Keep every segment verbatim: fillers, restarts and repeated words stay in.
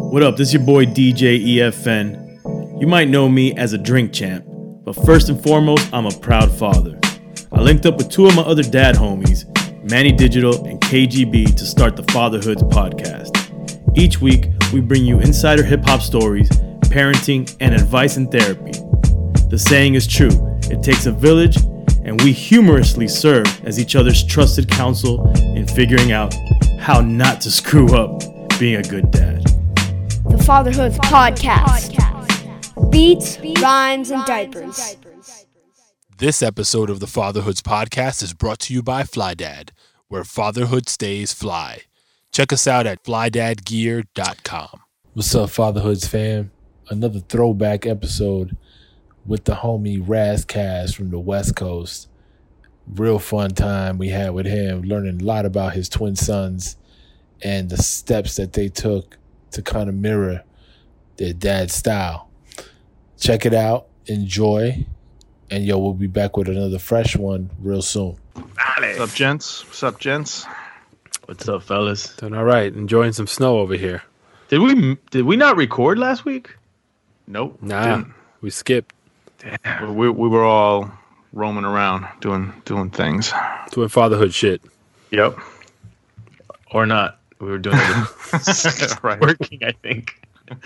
What up, this is your boy D J E F N. You might know me as a drink champ, but first and foremost, I'm a proud father. I linked up with two of my other dad homies, Manny Digital and K G B, to start the Fatherhoods podcast. Each week, we bring you insider hip-hop stories, parenting, and advice and therapy. The saying is true, it takes a village, and we humorously serve as each other's trusted counsel in figuring out how not to screw up being a good dad. The Fatherhoods Podcast. Beats, rhymes, and diapers. This episode of the Fatherhoods Podcast is brought to you by FlyDad, where fatherhood stays fly. Check us out at fly dad gear dot com. What's up, Fatherhoods fam? Another throwback episode with the homie Razcast from the West Coast. Real fun time we had with him, learning a lot about his twin sons and the steps that they took to kind of mirror their dad's style. Check it out, enjoy, and yo, we'll be back with another fresh one real soon. What's up, gents? What's up, gents? What's up, fellas? Doing all right. Enjoying some snow over here. Did we did we not record last week? Nope. Nah, didn't. we skipped. Damn. We we were all roaming around doing doing things. Doing fatherhood shit. Yep. Or not? We were doing it. Right. Working, I think.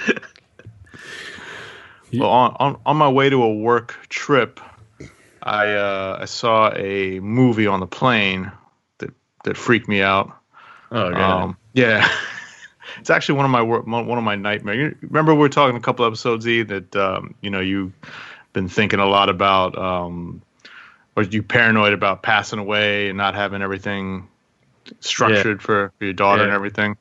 Well, on, on on my way to a work trip, I uh, I saw a movie on the plane that that freaked me out. Oh, God. Um, yeah. It's actually one of my wor- one of my nightmares. You remember we were talking a couple episodes, E, that um, you know you've been thinking a lot about, um, or you paranoid about passing away and not having everything structured yeah. for, for your daughter yeah. and everything.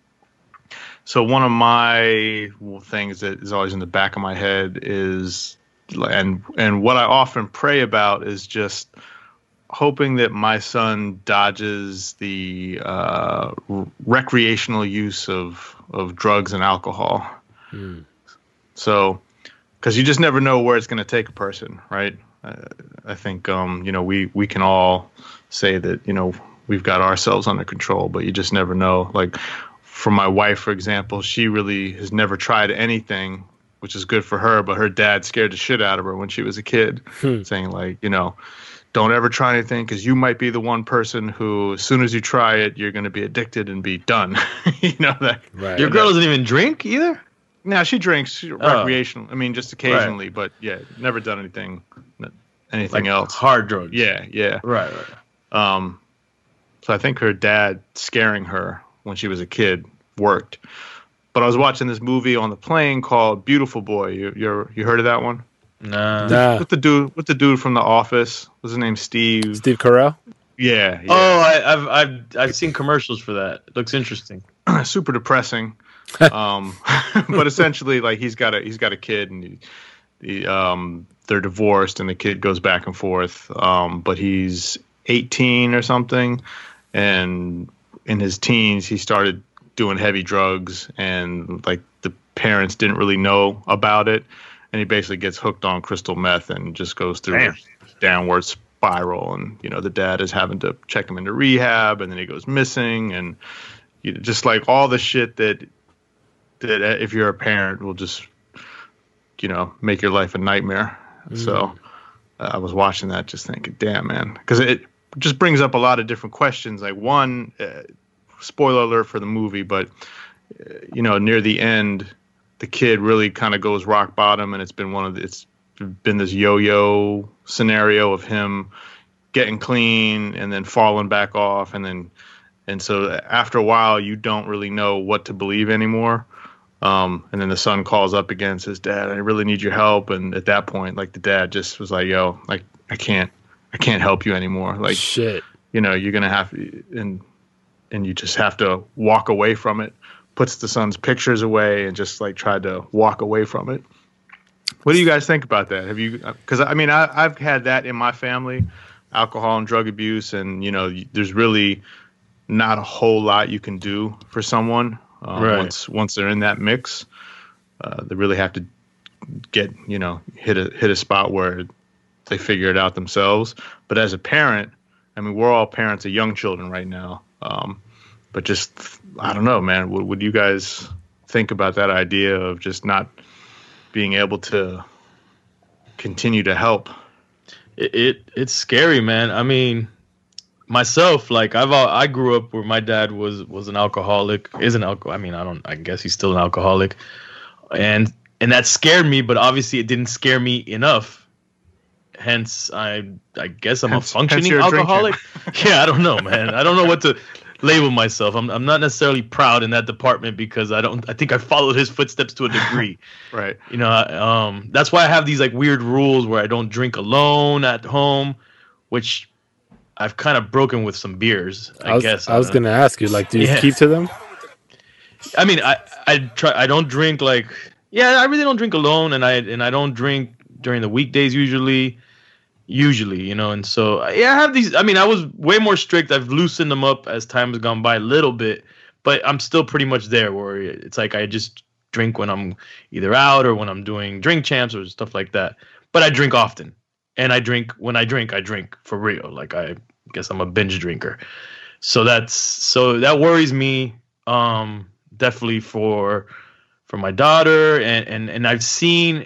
So one of my things that is always in the back of my head is, and and what I often pray about is just hoping that my son dodges the uh, recreational use of, of drugs and alcohol. Mm. So, because you just never know where it's going to take a person, right? I, I think, um, you know, we, we can all say that, you know, we've got ourselves under control, but you just never know. Like for my wife, for example, she really has never tried anything, which is good for her, but her dad scared the shit out of her when she was a kid, hmm. saying like, you know, don't ever try anything because you might be the one person who, as soon as you try it, you're going to be addicted and be done. You know that. Right. Your girl doesn't even drink either? No, she drinks oh. recreational. I mean, just occasionally, right. but yeah, never done anything, anything like else. Hard drugs. Yeah, yeah. Right, right. Um, so I think her dad scaring her when she was a kid worked. But I was watching this movie on the plane called Beautiful Boy. You you you heard of that one? Nah. nah. With the dude, with the dude from The Office. What's his name? Steve. Steve Carell. Yeah. yeah. Oh, I, I've I've I've seen commercials for that. It looks interesting. Super depressing. um, but essentially, like he's got a he's got a kid, and he, he, um, they're divorced, and the kid goes back and forth. Um, but he's eighteen or something, and in his teens, he started doing heavy drugs, and like the parents didn't really know about it. And he basically gets hooked on crystal meth and just goes through Damn. a downward spiral. And, you know, the dad is having to check him into rehab, and then he goes missing. And you know, just like all the shit that, that if you're a parent will just, you know, make your life a nightmare. Mm. So uh, I was watching that just thinking, damn, man. Because it just brings up a lot of different questions. Like one, uh, spoiler alert for the movie, but, uh, you know, near the end, the kid really kind of goes rock bottom, and it's been one of the, it's been this yo-yo scenario of him getting clean and then falling back off, and then and so after a while you don't really know what to believe anymore. Um, and then the son calls up again and says, "Dad, I really need your help." And at that point, like the dad just was like, "Yo, like I can't, I can't help you anymore. Like shit, you know, you're gonna have and and you just have to walk away from it." Puts the son's pictures away and just like tried to walk away from it. What do you guys think about that? Have you? Because I mean, I, I've had that in my family, alcohol and drug abuse, and you know, there's really not a whole lot you can do for someone uh, right. once once they're in that mix. Uh, they really have to get you know hit a hit a spot where they figure it out themselves. But as a parent, I mean, we're all parents of young children right now. Um, But just, I don't know, man. Would, would you guys think about that idea of just not being able to continue to help. It, it it's scary, man. I mean, myself, like I've al- I grew up where my dad was was an alcoholic, is an alcohol. I mean, I don't. I guess he's still an alcoholic, and and that scared me. But obviously, it didn't scare me enough. Hence, I I guess I'm Hence- a functioning hence you're a alcoholic. Yeah, I don't know, man. I don't know what to label myself. I'm I'm not necessarily proud in that department because I don't. I think I followed his footsteps to a degree. Right. You know, I- um, that's why I have these like weird rules where I don't drink alone at home, which I've kind of broken with some beers. I, I was, guess I was don't gonna ask you, like, do you Yeah. keep to them? I mean, I I try. I don't drink like. Yeah, I really don't drink alone, and I and I don't drink during the weekdays usually. Usually, you know, and so yeah, I have these. I mean, I was way more strict. I've loosened them up as time has gone by a little bit, but I'm still pretty much there. Where it's like I just drink when I'm either out or when I'm doing drink champs or stuff like that. But I drink often, and I drink when I drink. I drink for real. Like I guess I'm a binge drinker. So that's so that worries me. Um, definitely for for my daughter, and and and I've seen.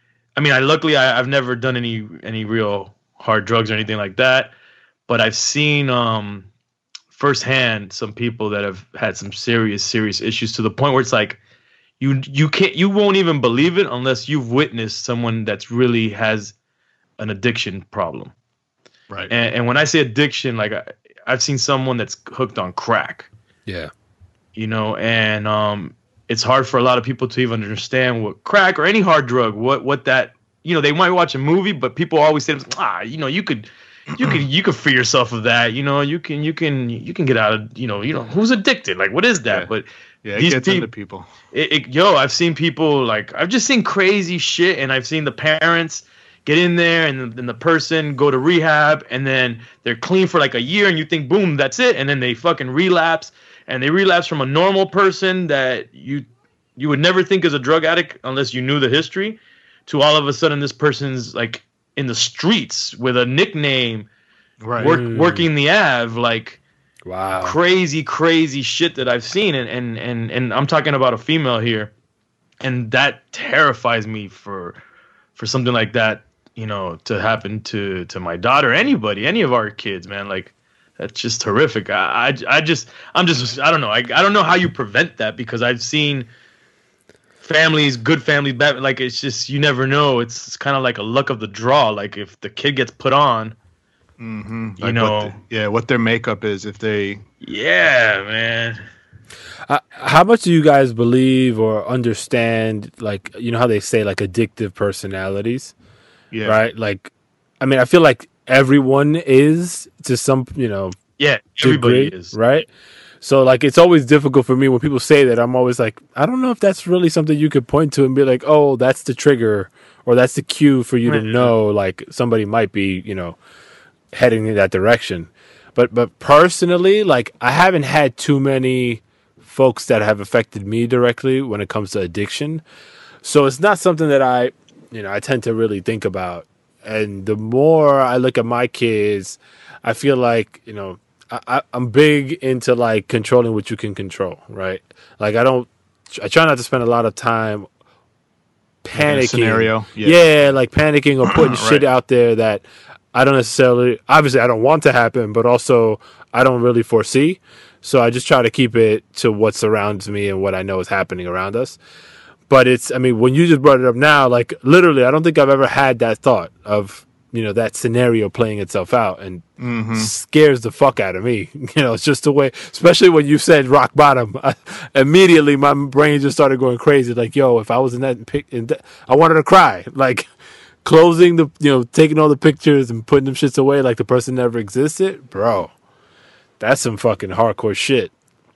I mean, I luckily I, I've never done any any real hard drugs or anything like that, but I've seen um, firsthand some people that have had some serious serious issues to the point where it's like you you can't you won't even believe it unless you've witnessed someone that's really has an addiction problem. Right. And, and when I say addiction, like I, I've seen someone that's hooked on crack. Yeah. You know, and um, it's hard for a lot of people to even understand what crack or any hard drug, what what that, you know, they might watch a movie, but people always say, ah, you know, you could, you could, you could free yourself of that. You know, you can, you can, you can get out of, you know, you know, who's addicted? Like, what is that? Yeah. But Yeah, it these gets peop- into people. it, it, yo, I've seen people like, I've just seen crazy shit, and I've seen the parents get in there, and the, and the person go to rehab, and then they're clean for like a year, and you think, boom, that's it, and then they fucking relapse. And they relapse from a normal person that you you would never think is a drug addict unless you knew the history, to all of a sudden this person's like in the streets with a nickname, Right. work, working the Ave, like Wow. crazy, crazy shit that I've seen. And, and, and, and I'm talking about a female here, and that terrifies me for for something like that, you know, to happen to, to my daughter, anybody, any of our kids, man. Like, that's just horrific. I, I, I just, I'm just, I don't know. I, I don't know how you prevent that, because I've seen families, good families, bad. Like, it's just, you never know. It's, it's kind of like a luck of the draw. Like, if the kid gets put on, Mm-hmm. you know, what the, yeah, what their makeup is if they. yeah, man. Uh, how much do you guys believe or understand, like, you know how they say, like, addictive personalities, Yeah. right? Like, I mean, I feel like everyone is to some, you know, Yeah, everybody degree, is. right? So, like, it's always difficult for me when people say that. I'm always like, I don't know if that's really something you could point to and be like, oh, that's the trigger, or that's the cue for you to know, like, somebody might be, you know, heading in that direction. But, but personally, like, I haven't had too many folks that have affected me directly when it comes to addiction. So it's not something that I, you know, I tend to really think about. And the more I look at my kids, I feel like, you know, I, I, I'm big into like controlling what you can control, right? Like I don't, I try not to spend a lot of time panicking. scenario, yeah. yeah. like panicking or putting shit Right. out there that I don't necessarily, obviously I don't want to happen, but also I don't really foresee. So I just try to keep it to what surrounds me and what I know is happening around us. But it's, I mean, when you just brought it up now, like literally, I don't think I've ever had that thought of, you know, that scenario playing itself out, and scares the fuck out of me. You know, it's just the way, especially when you said rock bottom, I, immediately my brain just started going crazy. Like, yo, if I was in that pic, in that, I wanted to cry. Like closing the, you know, taking all the pictures and putting them shits away like the person never existed. Bro, that's some fucking hardcore shit.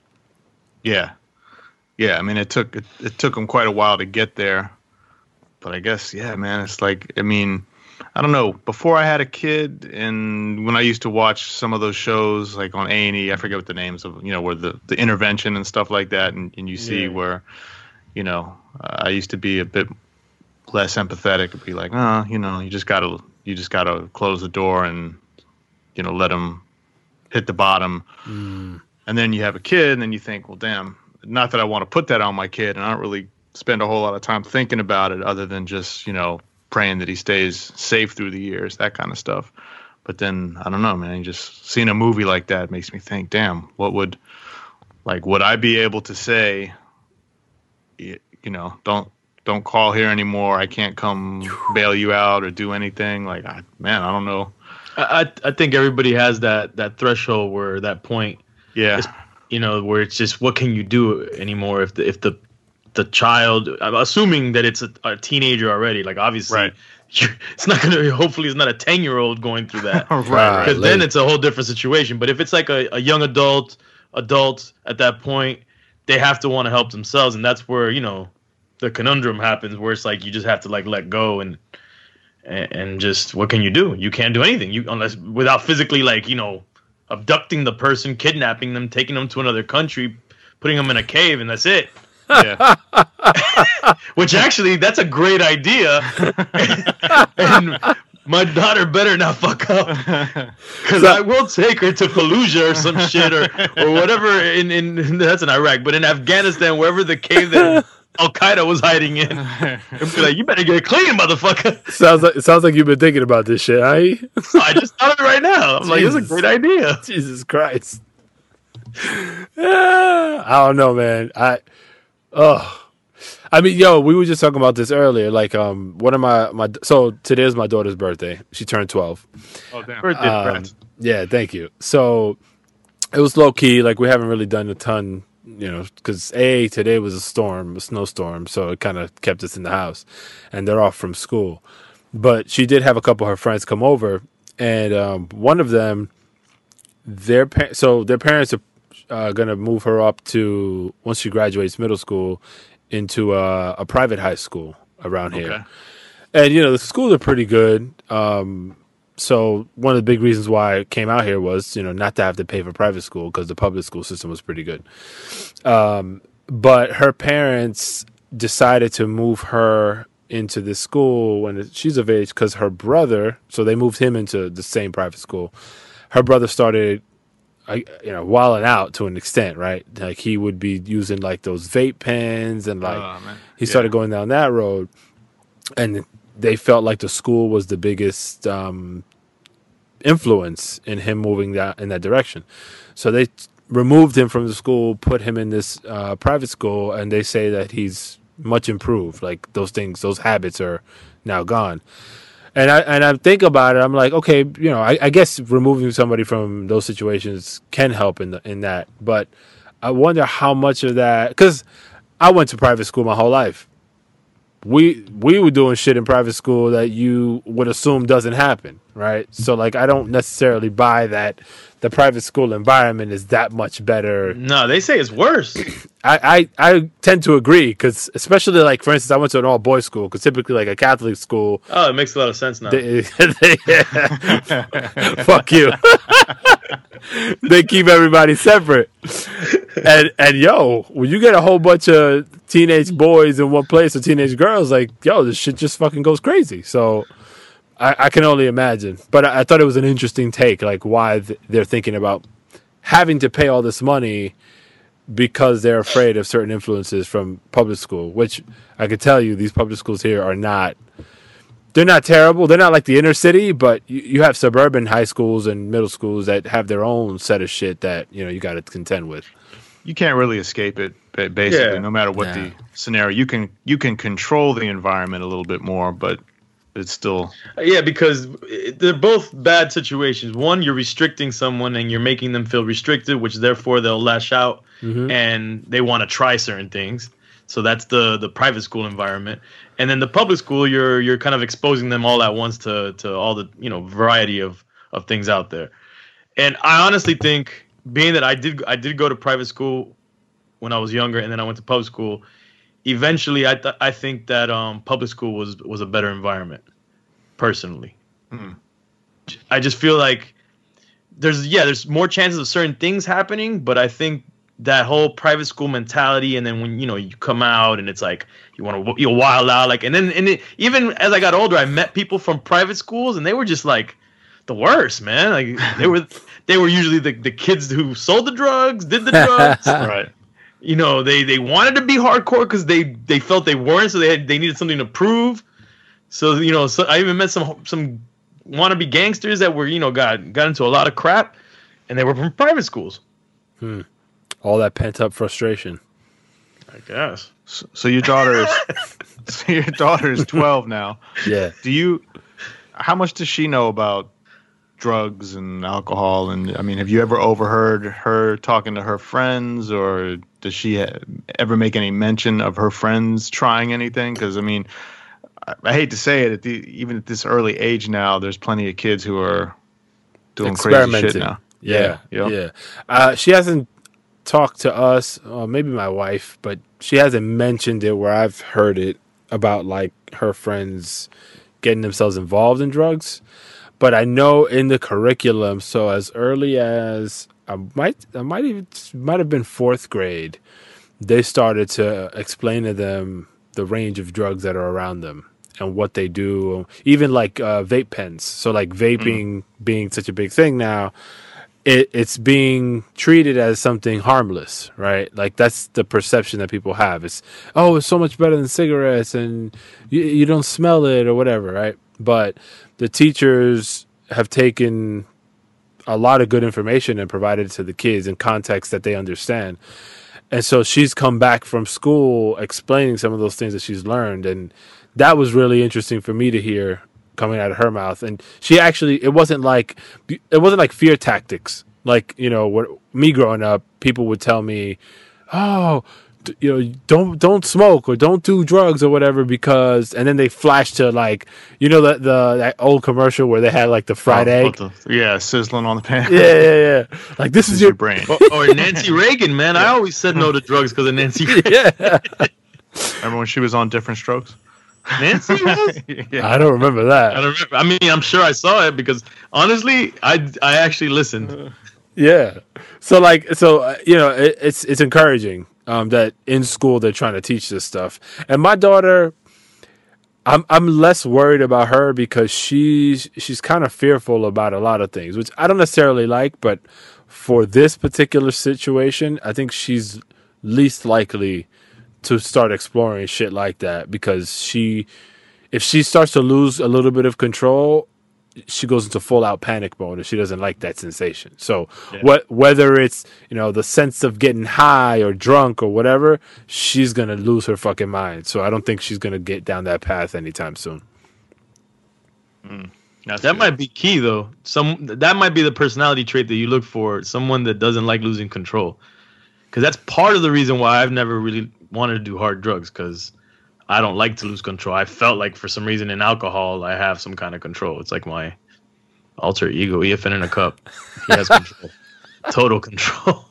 Yeah. Yeah, I mean, it took it, it took them quite a while to get there, but I guess, yeah, man, it's like, I mean, I don't know. Before I had a kid, and when I used to watch some of those shows, like on A and E, I forget what the names of, you know, where the, the intervention and stuff like that, and, and you see Yeah. where, you know, uh, I used to be a bit less empathetic and be like, oh, you know, you just gotta you just gotta close the door and, you know, let them hit the bottom, and then you have a kid, and then you think, well, damn. not that I want to put that on my kid, and I don't really spend a whole lot of time thinking about it other than just, you know, praying that he stays safe through the years, that kind of stuff. But then, I don't know, man, just seeing a movie like that makes me think, damn, what would, like, would I be able to say, you, you know, don't, don't call here anymore. I can't come bail you out or do anything. Like, I, man, I don't know. I I think everybody has that that threshold where that point, yeah, is, you know, where it's just what can you do anymore if the if the the child, I'm assuming that it's a, a teenager already. Like obviously, right. it's not gonna. Hopefully, it's not a ten year old going through that, right? Because right, then it's a whole different situation. But if it's like a, a young adult, adults at that point, they have to want to help themselves, and that's where, you know, the conundrum happens, where it's like you just have to like let go and. And just what can you do? You can't do anything. You unless without physically like, you know, abducting the person, kidnapping them, taking them to another country, putting them in a cave, and that's it. Yeah. Which actually, that's a great idea. And my daughter better not fuck up, because I will take her to Fallujah or some shit or or whatever. In, in that's in Iraq, but in Afghanistan, wherever the cave that Al Qaeda was hiding in, and be like, "You better get clean, motherfucker." Sounds like it sounds like you've been thinking about this shit, eh? I just thought of it right now. I'm Jesus. Like, it's a great idea. Jesus Christ. Yeah, I don't know, man. I, oh, I mean, yo, we were just talking about this earlier. Like, um, one of my my so today is my daughter's birthday. She turned twelve. Oh damn! Birthday, um, yeah, thank you. So it was low key. Like, we haven't really done a ton. You know, because A, today was a storm, a snowstorm, so it kind of kept us in the house, and they're off from school. But she did have a couple of her friends come over, and um, one of them, their pa- so their parents are uh, going to move her up to, once she graduates middle school, into a, a private high school around here. Okay. And, you know, the schools are pretty good. Um, so one of the big reasons why I came out here was, you know, not to have to pay for private school because the public school system was pretty good. Um, but her parents decided to move her into this school when she's of age because her brother, so they moved him into the same private school. Her brother started, you know, wilding out to an extent, right? Like he would be using like those vape pens and like oh, he started going down that road. And they felt like the school was the biggest um, influence in him moving that in that direction. So they t- removed him from the school, put him in this uh, private school, and they say that he's much improved. Like those things, those habits are now gone. And I and I think about it, I'm like, okay, you know, I, I guess removing somebody from those situations can help in the, in that. But I wonder how much of that, because I went to private school my whole life. We we were doing shit in private school that you would assume doesn't happen, right? So, like, I don't necessarily buy that the private school environment is that much better. No, they say it's worse. I, I, I tend to agree, because especially, like, for instance, I went to an all-boys school, because typically, like, a Catholic school... Oh, it makes a lot of sense now. They, they, fuck you. They keep everybody separate. And, and, yo, when you get a whole bunch of teenage boys in one place or teenage girls, like, yo, this shit just fucking goes crazy. So... I, I can only imagine, but I, I thought it was an interesting take, like why th- they're thinking about having to pay all this money because they're afraid of certain influences from public school, which I could tell you these public schools here are not, they're not terrible. They're not like the inner city, but you, you have suburban high schools and middle schools that have their own set of shit that, you know, you got to contend with. You can't really escape it, basically, yeah. no matter what Nah. the scenario. You can you can control the environment a little bit more, but it's still... Yeah, because they're both bad situations. One, you're restricting someone and you're making them feel restricted, which therefore they'll lash out Mm-hmm. and they want to try certain things. So that's the the private school environment. And then the public school, you're you're kind of exposing them all at once to to all the, you know, variety of of things out there. And I honestly think, being that I did I did go to private school when I was younger, and then I went to public school. Eventually, I th- I think that um, public school was was a better environment, personally. Mm. I just feel like there's yeah there's more chances of certain things happening, but I think that whole private school mentality, and then when you know you come out and it's like you want to you wild out, like, and then and it, even as I got older, I met people from private schools, and they were just like the worst, man. Like they were they were usually the the kids who sold the drugs, did the drugs, Right. you know, they, they wanted to be hardcore because they, they felt they weren't, so they had, they needed something to prove. So, you know, so I even met some some wannabe gangsters that were, you know, got got into a lot of crap, and they were from private schools. Hmm. All that pent up frustration. I guess. So, so your daughter is so your daughter is twelve now. Yeah. Do you? How much does she know about drugs and alcohol? And I mean, have you ever overheard her talking to her friends, or does she ha- ever make any mention of her friends trying anything? Because I mean, I, I hate to say it, at the, even at this early age now, there's plenty of kids who are doing crazy shit now. Yeah, yeah. yeah. Uh, she hasn't talked to us, or maybe my wife, but she hasn't mentioned it where I've heard it about like her friends getting themselves involved in drugs. But I know in the curriculum, so as early as I might, I might even might have been fourth grade, they started to explain to them the range of drugs that are around them and what they do. Even like uh, vape pens. So like vaping mm. being such a big thing now, it, it's being treated as something harmless, right? Like that's the perception that people have. It's oh, it's so much better than cigarettes, and you, you don't smell it or whatever, right? But the teachers have taken a lot of good information and provided it to the kids in context that they understand. And so she's come back from school explaining some of those things that she's learned. And that was really interesting for me to hear coming out of her mouth. And she actually, it wasn't like, it wasn't like fear tactics. Like, you know, what me growing up, people would tell me, oh, you know, don't don't smoke or don't do drugs or whatever because, and then they flash to like, you know, the, the that old commercial where they had like the fried oh, egg, the, yeah, sizzling on the pan. Yeah, yeah, yeah. Like this, this is your, your brain. Or, or Nancy Reagan, man. Yeah. I always said no to drugs because of Nancy Reagan. Yeah. Remember when she was on Different Strokes? Nancy was? Yeah. I don't remember that. I don't remember. I mean, I'm sure I saw it because honestly, I I actually listened. Yeah. So like, so uh, you know, it, it's it's encouraging. Um, that in school they're trying to teach this stuff, and my daughter, I'm I'm less worried about her because she's she's kind of fearful about a lot of things, which I don't necessarily like. But for this particular situation, I think she's least likely to start exploring shit like that because she, if she starts to lose a little bit of control, she goes into full out panic mode and she doesn't like that sensation. So yeah. what, whether it's, you know, the sense of getting high or drunk or whatever, she's going to lose her fucking mind. So I don't think she's going to get down that path anytime soon. Mm, that good. Might be key though. Some, that might be the personality trait that you look for. Someone that doesn't like losing control. Cause that's part of the reason why I've never really wanted to do hard drugs. Cause I don't like to lose control. I felt like for some reason in alcohol, I have some kind of control. It's like my alter ego, E F N in a cup. He has control. Total control.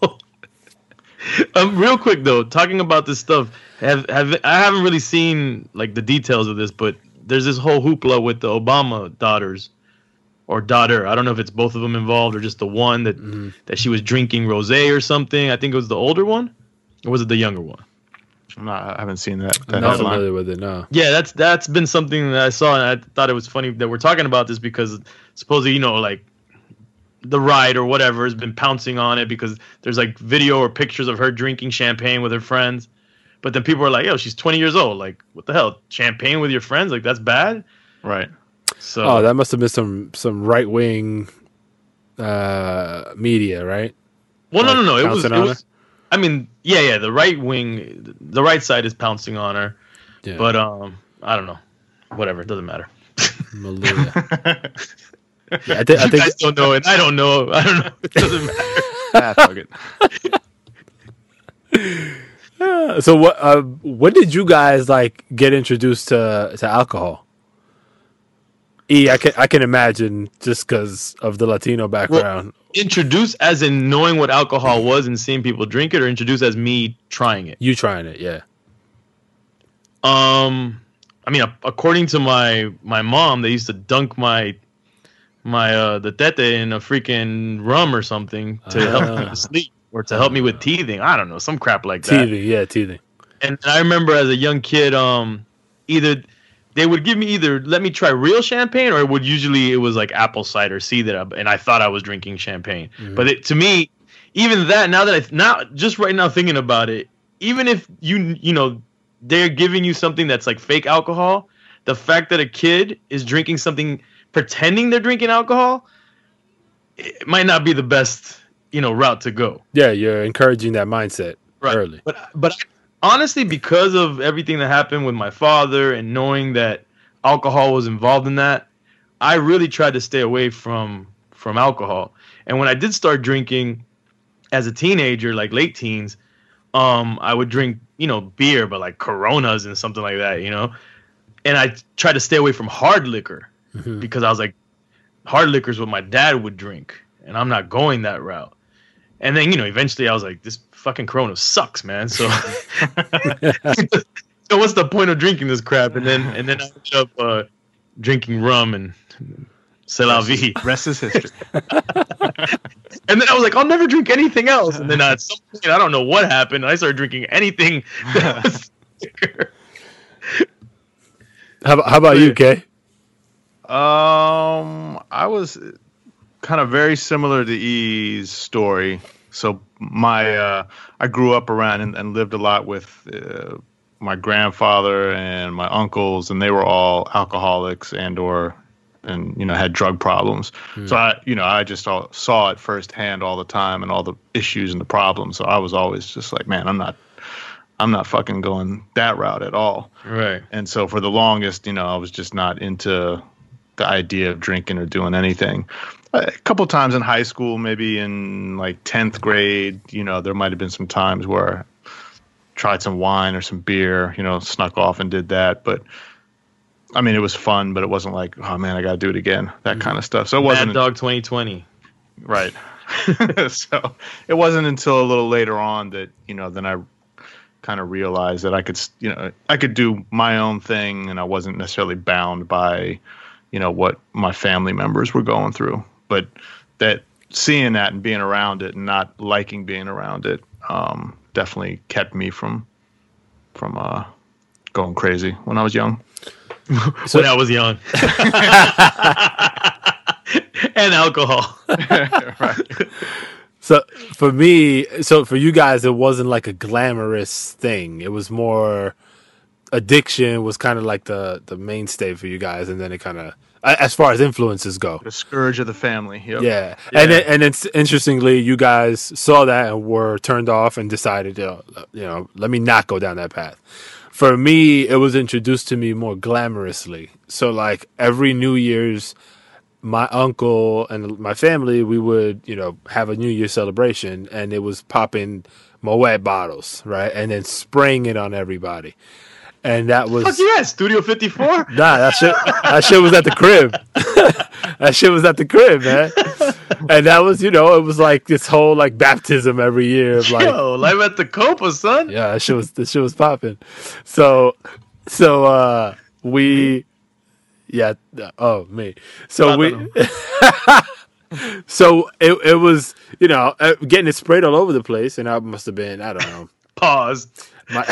um, real quick though, talking about this stuff, have have I haven't really seen like the details of this, but there's this whole hoopla with the Obama daughters or daughter. I don't know if it's both of them involved or just the one that mm-hmm. that she was drinking rosé or something. I think it was the older one, or was it the younger one? I'm not, I haven't seen that. that I'm not familiar with it, no. Yeah, that's that's been something that I saw, and I thought it was funny that we're talking about this because supposedly, you know, like the right or whatever has been pouncing on it because there's like video or pictures of her drinking champagne with her friends. But then people are like, yo, she's twenty years old. Like, what the hell? Champagne with your friends? Like, that's bad? Right. So, oh, that must have been some, some right-wing uh, media, right? Well, like, no, no, no. It was... It was I mean, yeah, yeah. The right wing, the right side is pouncing on her, yeah. But um, I don't know. Whatever, it doesn't matter. Malia. yeah, I, th- I think you guys don't know it. I don't know. I don't know. It doesn't matter. Ah, fuck it. uh, so what? Uh, when did you guys like get introduced to to alcohol? E, I can I can imagine just because of the Latino background. Well, introduced as in knowing what alcohol was and seeing people drink it, or introduced as me trying it? You trying it, yeah. Um, I mean, according to my my mom, they used to dunk my my uh the tete in a freaking rum or something to uh, help me to sleep or to help me with teething. I don't know, some crap like that. Teething, yeah, teething. And I remember as a young kid, um, either they would give me either let me try real champagne, or it would usually it was like apple cider cider, and I thought I was drinking champagne. Mm-hmm. But it, to me, even that now that I now just right now thinking about it, even if you you know they're giving you something that's like fake alcohol, the fact that a kid is drinking something pretending they're drinking alcohol, it might not be the best, you know, route to go. Yeah, you're encouraging that mindset Right. early. But but honestly, because of everything that happened with my father and knowing that alcohol was involved in that, I really tried to stay away from from alcohol. And when I did start drinking as a teenager, like late teens, um, I would drink, you know, beer, but like Coronas and something like that, you know. And I tried to stay away from hard liquor mm-hmm. because I was like, hard liquor is what my dad would drink, and I'm not going that route. And then, you know, eventually I was like, this fucking Corona sucks, man. So, so what's the point of drinking this crap? And then, and then I ended up uh, drinking rum and c'est la vie. Rest is history. And then I was like, I'll never drink anything else. And then at some point, I don't know what happened. I started drinking anything that was liquor. How about, how about you, Kay? Um, I was kind of very similar to E's story. So my uh, I grew up around and, and lived a lot with uh, my grandfather and my uncles, and they were all alcoholics and or and you know had drug problems. Hmm. So I you know I just all, saw it firsthand all the time and all the issues and the problems. So I was always just like, man, I'm not. I'm not fucking going that route at all. Right. And so for the longest, you know, I was just not into the idea of drinking or doing anything. A couple times in high school, maybe in like tenth grade, you know, there might have been some times where I tried some wine or some beer, you know, snuck off and did that. But I mean, it was fun, but it wasn't like, oh man, I got to do it again. That mm-hmm. kind of stuff. So it wasn't Mad Dog twenty twenty. Right. So it wasn't until a little later on that, you know, then I kind of realized that I could, you know, I could do my own thing, and I wasn't necessarily bound by, you know, what my family members were going through. But that seeing that and being around it and not liking being around it, um, definitely kept me from from uh, going crazy when I was young. So when I was young, and alcohol, right. So for me, so for you guys, it wasn't like a glamorous thing. It was more addiction was kind of like the, the mainstay for you guys. And then it kind of, as far as influences go. The scourge of the family. Yep. Yeah. yeah. And then, and it's interestingly, you guys saw that and were turned off and decided, you know, you know, let me not go down that path. For me, it was introduced to me more glamorously. So like every New Year's, my uncle and my family, we would, you know, have a New Year celebration, and it was popping Moet bottles, right? And then spraying it on everybody. And that was... Fuck yeah, Studio fifty-four? Nah, that shit, that shit was at the crib. That shit was at the crib, man. And that was, you know, it was like this whole, like, baptism every year. Of like, Yo, live at the Copa, son. Yeah, that shit was, that shit was popping. So, so, uh, we... Yeah. Oh, me. So we. So it it was, you know, getting it sprayed all over the place, and I must have been, I don't know. Pause. My,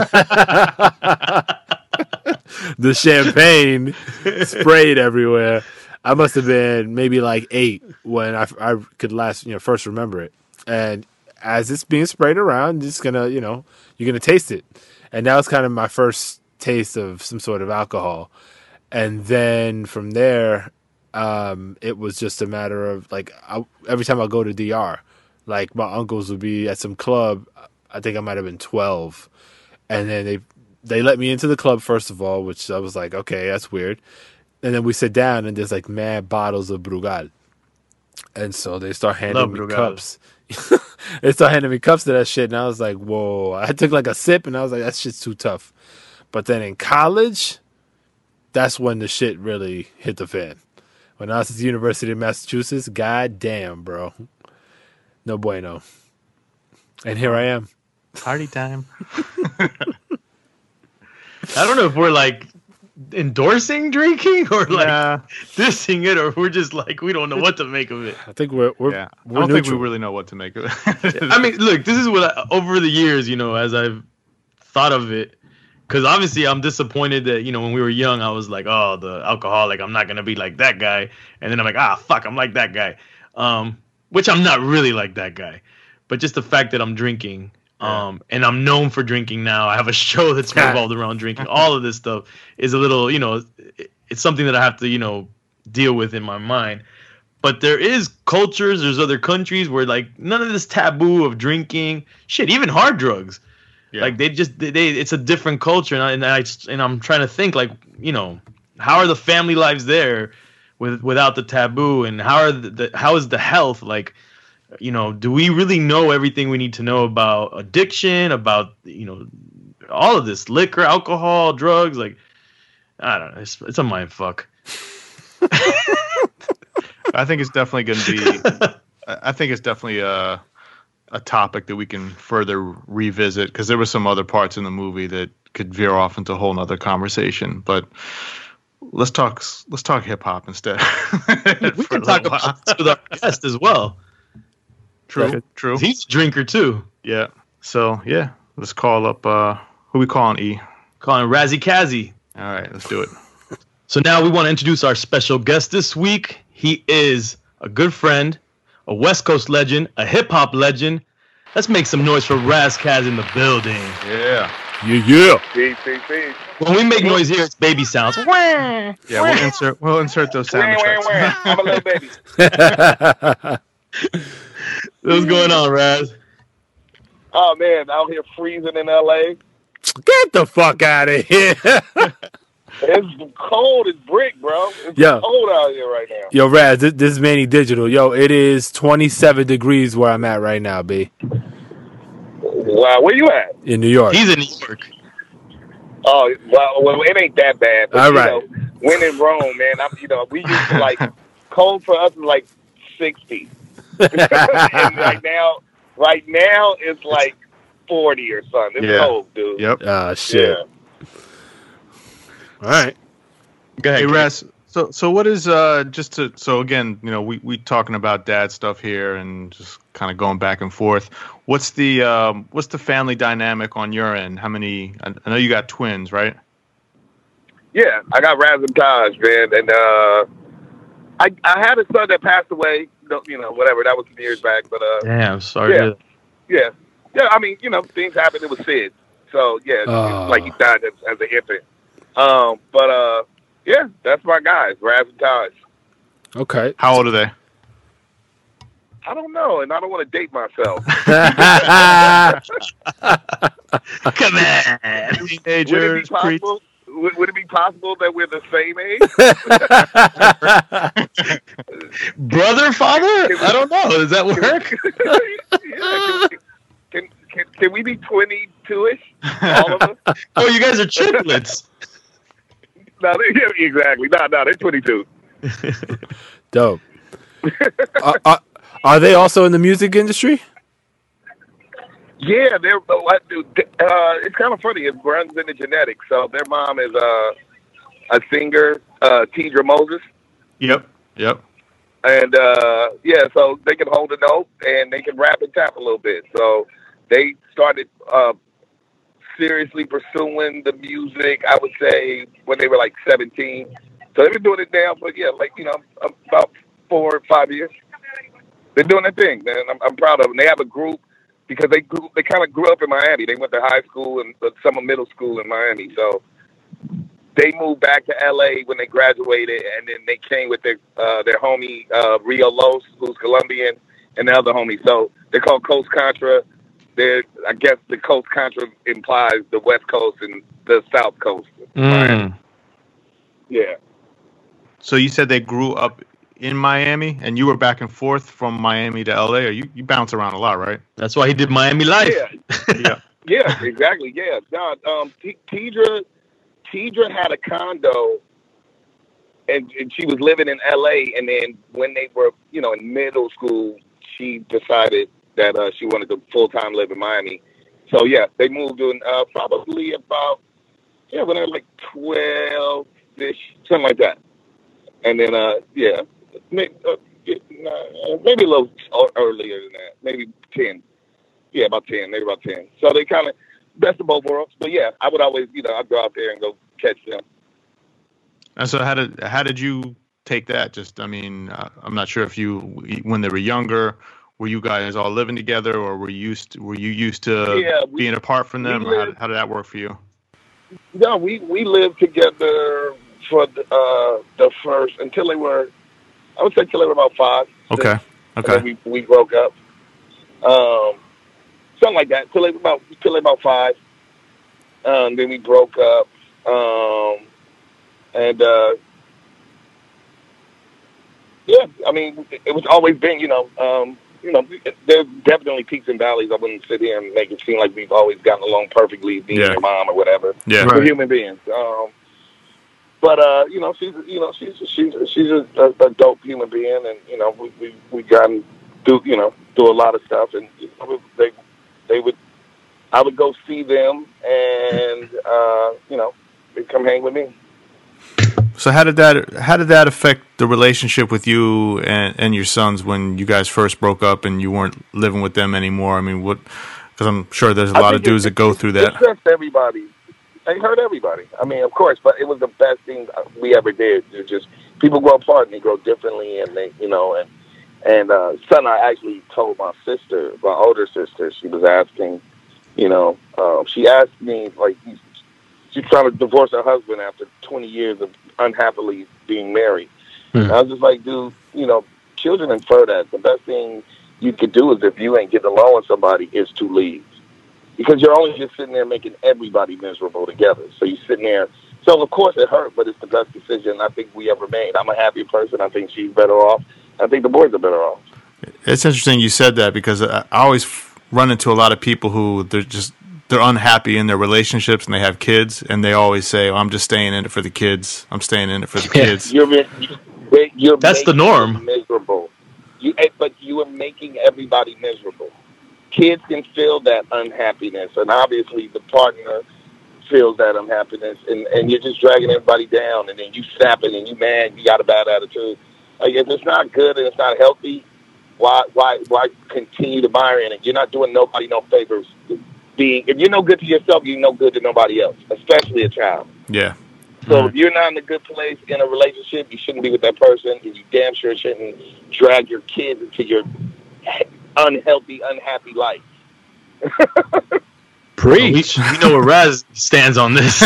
the champagne sprayed everywhere. I must have been maybe like eight when I, I could last, you know, first remember it. And as it's being sprayed around, it's gonna, you know, you're gonna taste it. And that was kind of my first taste of some sort of alcohol. And then from there, um, it was just a matter of like I, every time I go to D R, like my uncles would be at some club. I think I might have been twelve, and then they they let me into the club first of all, which I was like, okay, that's weird. And then we sit down, and there's like mad bottles of Brugal, and so they start handing Love me Brugal. cups. They start handing me cups to that shit, and I was like, whoa! I took like a sip, and I was like, that shit's too tough. But then in college, that's when the shit really hit the fan. When I was at the University of Massachusetts, god damn, bro. No bueno. And here I am. Party time. I don't know if we're like endorsing drinking or like Yeah. dissing it, or we're just like, we don't know what to make of it. I think we're we're, Yeah. we're I don't think we neutral. really know what to make of it. I mean, look, this is what I, over the years, you know, as I've thought of it, because obviously I'm disappointed that, you know, when we were young, I was like, oh, the alcoholic, I'm not going to be like that guy. And then I'm like, ah, fuck, I'm like that guy. Um, which I'm not really like that guy. But just the fact that I'm drinking, Yeah. Um, and I'm known for drinking now. I have a show that's revolved around drinking. All of this stuff is a little, you know, it- it's something that I have to, you know, deal with in my mind. But there is cultures, there's other countries where like none of this taboo of drinking, shit, even hard drugs. Yeah. Like they just they, they it's a different culture, and I, and I just- and I'm trying to think like, you know, how are the family lives there with without the taboo, and how are the, the how is the health like? You know, do we really know everything we need to know about addiction, about, you know, all of this, liquor, alcohol, drugs? Like, I don't know. It's, it's a mind fuck. I think it's definitely going to be. I I think it's definitely a a topic that we can further revisit, because there were some other parts in the movie that could veer off into a whole nother conversation. But let's talk. Let's talk hip hop instead. We can talk about this with our guest as well. True. True. He's a drinker too. Yeah. So yeah, let's call up. Uh, who we calling? E. Calling Razzie Kazzy. All right, let's do it. So now we want to introduce our special guest this week. He is a good friend, a West Coast legend, a hip hop legend. Let's make some noise for Raz Kaz in the building. Yeah. Yeah, yeah. Peace, peace, peace. When we make noise here, it's baby sounds. Yeah. We'll insert. We'll insert those sound Wah, wah, effects. wah. I'm a little baby. What's going on, Raz? Oh man, out here freezing in L A. Get the fuck out of here. It's cold as brick, bro. It's Yeah. cold out here right now. Yo, Raz, this, this is Manny Digital. Yo, it is twenty-seven degrees where I'm at right now, B. Wow, where you at? In New York. He's in New York. Oh, well, well it ain't that bad. But, All you right. know, when in Rome, man, I'm, you know, we used to like cold for us is like sixty. And right now, right now it's like forty or something. It's Yeah. cold, dude. Yep. Ah, shit. Yeah. All right. Go ahead. Hey, Kid. Raz. So, so what is uh just to so again, you know, we we talking about dad stuff here and just kind of going back and forth. What's the um what's the family dynamic on your end? How many? I, I know you got twins, right? Yeah, I got Raz and Taj, man, and uh, I I had a son that passed away. You know, whatever, that was some years back, but uh, Damn, sorry. Yeah. to- yeah, yeah. I mean, you know, things happened. It was Sid, so yeah, it's Oh. like he died as, as an infant. Um, but uh, yeah, that's my guys, Raz and Taj. Okay. How old are they? I don't know, and I don't want to date myself. Come on. Would it be Teenagers, pre- possible? Would, would it be possible that we're the same age? Brother, father? I don't know. Does that work? Yeah, can, can, can, can we be twenty-two-ish? All of us? Oh, you guys are triplets. No, they, yeah, exactly. No, no, they're twenty-two. Dope. are, are, are they also in the music industry? Yeah, they're. Uh, what, dude, uh, it's kind of funny. It runs in the genetics. So their mom is uh, a singer, uh, Tidra Moses, Yep. Yep. and uh, yeah, so they can hold a note and they can rap and tap a little bit. So they started uh, seriously pursuing the music, I would say, when they were like seventeen. So they've been doing it now for, yeah, like, you know, about four or five years. They're doing their thing, man. I'm, I'm proud of them. They have a group because they grew, they kind of grew up in Miami. They went to high school and uh, summer middle school in Miami. So they moved back to L A when they graduated, and then they came with their uh, their homie, uh, Rio Los, who's Colombian, and the other homie. So they're called Coast Contra. They're, I guess the Coast Contra implies the West Coast and the South Coast. Mm. Yeah. So you said they grew up in Miami, and you were back and forth from Miami to L A. Or you you bounce around a lot, right? That's why he did Miami Life. Yeah. Yeah. Yeah, exactly. Yeah. No, um, T- Tidra, Tidra had a condo, and, and she was living in L A. And then when they were, you know, in middle school, she decided that uh, she wanted to full time live in Miami. So yeah, they moved in uh, probably about yeah when they were like twelve ish, something like that. And then uh, yeah, maybe, uh, maybe a little earlier than that, maybe ten. Yeah, about ten, maybe about ten. So they kind of best of both worlds. But yeah, I would always, you know, I'd go out there and go catch them. And so how did how did you take that? Just I mean, uh, I'm not sure if you when they were younger, were you guys all living together, or were you used to, were you used to Yeah, we- being apart from them? we Or how, lived- how did that work for you? No, we we lived together for the, uh, the first until they were, I would say, until they were about five. Okay. six, and Okay. then we we broke up. Um, something like that. Till they were about till they were about five. Um, then we broke up. Um, and uh, yeah, I mean, it was always been, you know, um, you know, there's definitely peaks and valleys. I wouldn't sit here and make it seem like we've always gotten along perfectly, being Yeah. your mom or whatever. Yeah. We're Right. human beings. Um, but uh, you know, she's you know she's she's she's a, a, a dope human being, and you know we we we gotten do you know do a lot of stuff, and you know, they they would I would go see them, and uh, you know they'd come hang with me. So how did that how did that affect the relationship with you and, and your sons when you guys first broke up and you weren't living with them anymore? I mean, what? Because I'm sure there's a I lot of think it- dudes that go through It that. hurt everybody. It hurt everybody. I mean, of course, but it was the best thing we ever did. It just people grow apart and they grow differently, and they, you know, and and uh, son, I actually told my sister, my older sister, she was asking, you know, uh, she asked me like, she's trying to divorce her husband after twenty years of unhappily being married. Hmm. And I was just like, dude, you know, children infer that the best thing you could do is if you ain't getting along with somebody is to leave. Because you're only just sitting there making everybody miserable together. So you're sitting there. So, of course, it hurt, but it's the best decision I think we ever made. I'm a happy person. I think she's better off. I think the boys are better off. It's interesting you said that because I I always run into a lot of people who they're just they're unhappy in their relationships and they have kids and they always say, oh, "I'm just staying in it for the kids. I'm staying in it for the Yeah. kids." You're, you're, you're That's the making norm. them miserable. You, but you are making everybody miserable. Kids can feel that unhappiness, and obviously the partner feels that unhappiness, and, and you're just dragging everybody down, and then you snapping and you mad, you got a bad attitude. Like, if it's not good and it's not healthy, why why why continue to mire in it? You're not doing nobody no favors. Being if you're no good to yourself, you're no good to nobody else, especially a child. Yeah. So if you're not in a good place in a relationship, you shouldn't be with that person, and you damn sure shouldn't drag your kids into your unhealthy, unhappy life. Preach. We know where Raz stands on this.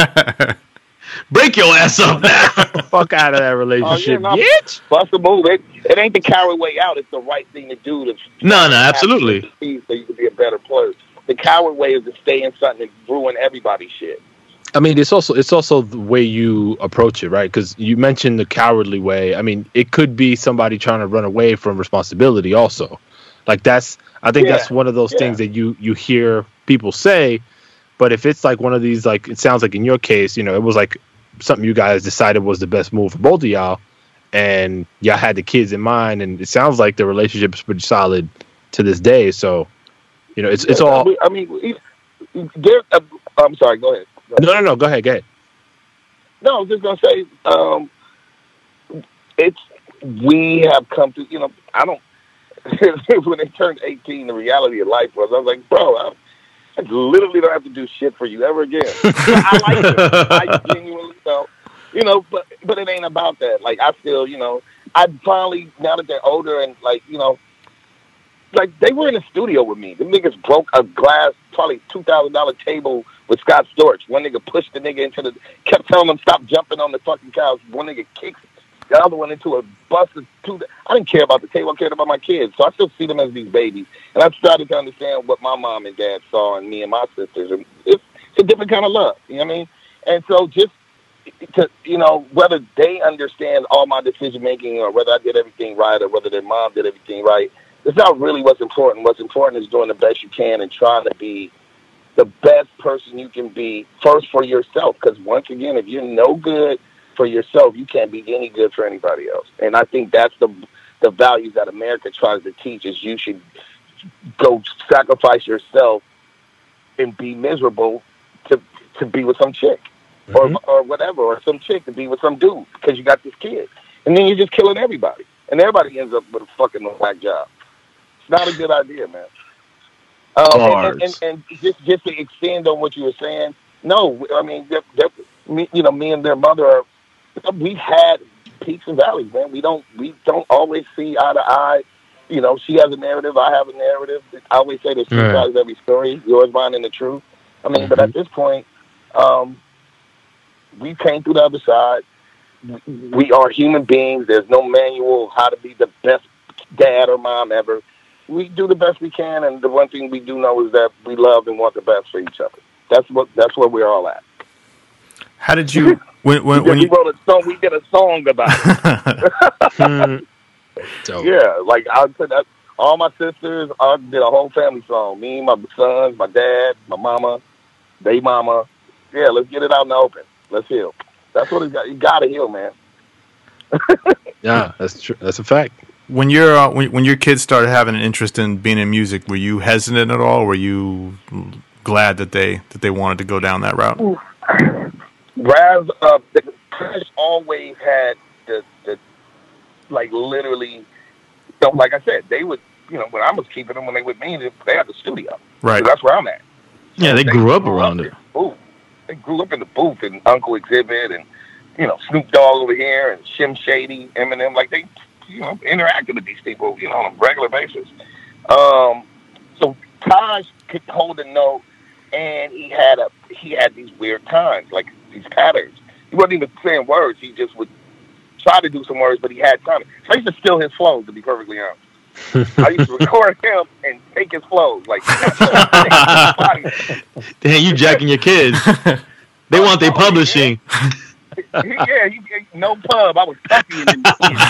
Break your ass up now. Fuck out of that relationship, Oh, yeah, no. bitch. Bust a move. It, it ain't the coward way out. It's the right thing to do. To No, no, absolutely. So you can be a better player. The coward way is to stay in something and ruin everybody's shit. I mean, it's also it's also the way you approach it, right? Because you mentioned the cowardly way. I mean, it could be somebody trying to run away from responsibility. Also, like that's I think Yeah, that's one of those yeah. things that you you hear people say. But if it's like one of these, like it sounds like in your case, you know, it was like something you guys decided was the best move for both of y'all, and y'all had the kids in mind, and it sounds like the relationship is pretty solid to this day. So, you know, it's it's I all. mean, I mean there, uh, I'm sorry. Go ahead. Go ahead. No, no, no. Go ahead, go ahead. No, I was just gonna say, um, it's we have come to. You know, I don't. When they turned eighteen, the reality of life was, I was like, bro, I, I literally don't have to do shit for you ever again. I like it. I genuinely felt, you know, but but it ain't about that. Like I feel, you know, I finally now that they're older and like, you know, like they were in the studio with me. The niggas broke a glass, probably two thousand dollar table with Scott Storch. One nigga pushed the nigga into the, kept telling them stop jumping on the fucking couch. One nigga kicks the other one into a bus of two. I didn't care about the table. I cared about my kids. So I still see them as these babies. And I started to understand what my mom and dad saw in me and my sisters. And it's, it's a different kind of love. You know what I mean? And so just to, you know, whether they understand all my decision making or whether I did everything right or whether their mom did everything right, it's not really what's important. What's important is doing the best you can and trying to be the best person you can be first for yourself. Because once again, if you're no good for yourself, you can't be any good for anybody else. And I think that's the the values that America tries to teach is you should go sacrifice yourself and be miserable to to be with some chick Mhm. or or whatever, or some chick to be with some dude because you got this kid. And then you're just killing everybody. And everybody ends up with a fucking whack job. It's not a good idea, man. Um, and, and, and, and just just to extend on what you were saying, no, I mean, they're, they're, me, you know, me and their mother are. We've had peaks and valleys, man. We don't we don't always see eye to eye. you know, she has a narrative, I have a narrative. I always say there's two Right. sides to every story, yours, mine, and the truth. I mean, but at this point, um, we came through the other side. We are human beings. There's no manual how to be the best dad or mom ever. We do the best we can, and the one thing we do know is that we love and want the best for each other. That's what. That's where we're all at. How did you when when, we, when we you wrote a song. We did a song about it. So, Yeah, like I put that. All my sisters, I did a whole family song. Me, my sons, my dad, my mama, they mama. Yeah, let's get it out in the open. Let's heal. That's what it got. You gotta heal, man. yeah, that's true. That's a fact. when your uh, when, when your kids started having an interest in being in music, were you hesitant at all? Were you glad that they that they wanted to go down that route? Raz, uh, the Crash always had the, the, like literally, so like I said, they would, you know, when I was keeping them, when they with me, they had the studio. Right. So that's where I'm at. Yeah, they grew up around it. in the booth. They grew up in the booth and Uncle Exhibit and, you know, Snoop Dogg over here and Shim Shady, Eminem. Like they, you know, interacted with these people, you know, on a regular basis. Um, so Taj could hold a note, and he had a he had these weird times, like these patterns. He wasn't even saying words. He just would try to do some words, but he had time. So I used to steal his flows, to be perfectly honest. I used to record him and take his flows. Like, Damn, you jacking your kids. They want their Oh, publishing. yeah, you, no pub. I was copying him.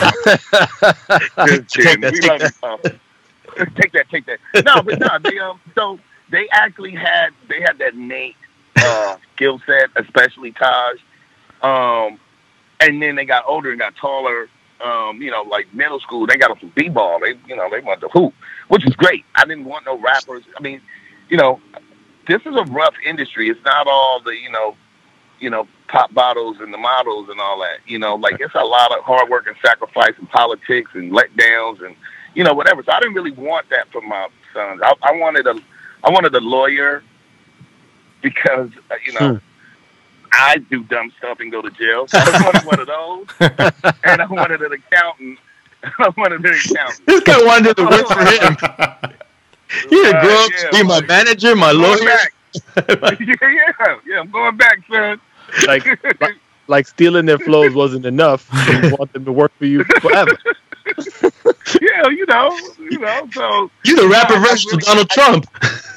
Just Take kidding. that, We take love you, Tom. Take that, take that. No, but no, they um, so they actually had they had that Nate uh, skill set, especially Taj. Um, and then they got older and got taller. Um, you know, like middle school, they got them from b-ball. They, you know, they want to hoop, which is great. I didn't want no rappers. I mean, you know, this is a rough industry. It's not all the, you know, you know, pop bottles and the models and all that. You know, like it's a lot of hard work and sacrifice and politics and letdowns and, you know, whatever. So I didn't really want that for my sons. I, I wanted a, I wanted a lawyer because, uh, you know, hmm. I do dumb stuff and go to jail. So I wanted one of those, and I wanted an accountant. I wanted an accountant. This guy wanted to work for him. He had to grow up to be my manager, my lawyer. yeah, yeah, yeah. I'm going back, son. Like, like, like stealing their flows wasn't enough. You want them to work for you forever. Yeah, you know, you know. So you the rapper version of Donald Trump.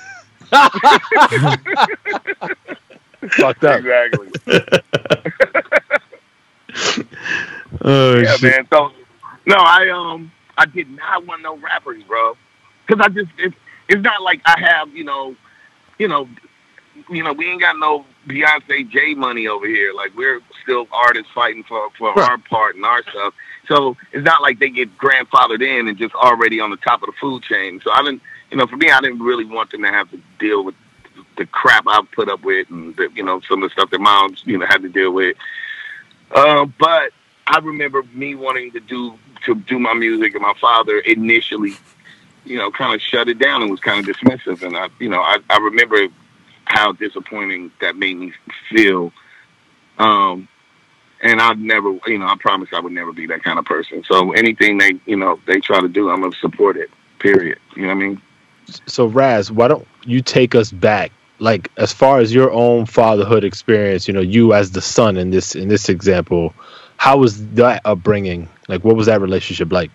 Fucked up. Exactly. Oh yeah, shit. man. So no, I um I did not want no rappers, bro. Because I just it's it's not like I have you know you know you know we ain't got no Beyonce J money over here. Like we're still artists fighting for for right. our part and our stuff. So it's not like they get grandfathered in and just already on the top of the food chain. So I didn't you know for me I didn't really want them to have to deal with the crap I've put up with and the, you know some of the stuff that moms you know had to deal with. Uh, but I remember me wanting to do to do my music, and my father initially, you know, kind of shut it down and was kind of dismissive. And I, you know, I, I remember how disappointing that made me feel. Um, and I'd never, you know, I promised I would never be that kind of person. So anything they, you know, they try to do, I'm gonna support it. Period. You know what I mean? So Raz, why don't you take us back? Like as far as your own fatherhood experience, you know, you as the son in this in this example, how was that upbringing? Like, what was that relationship like?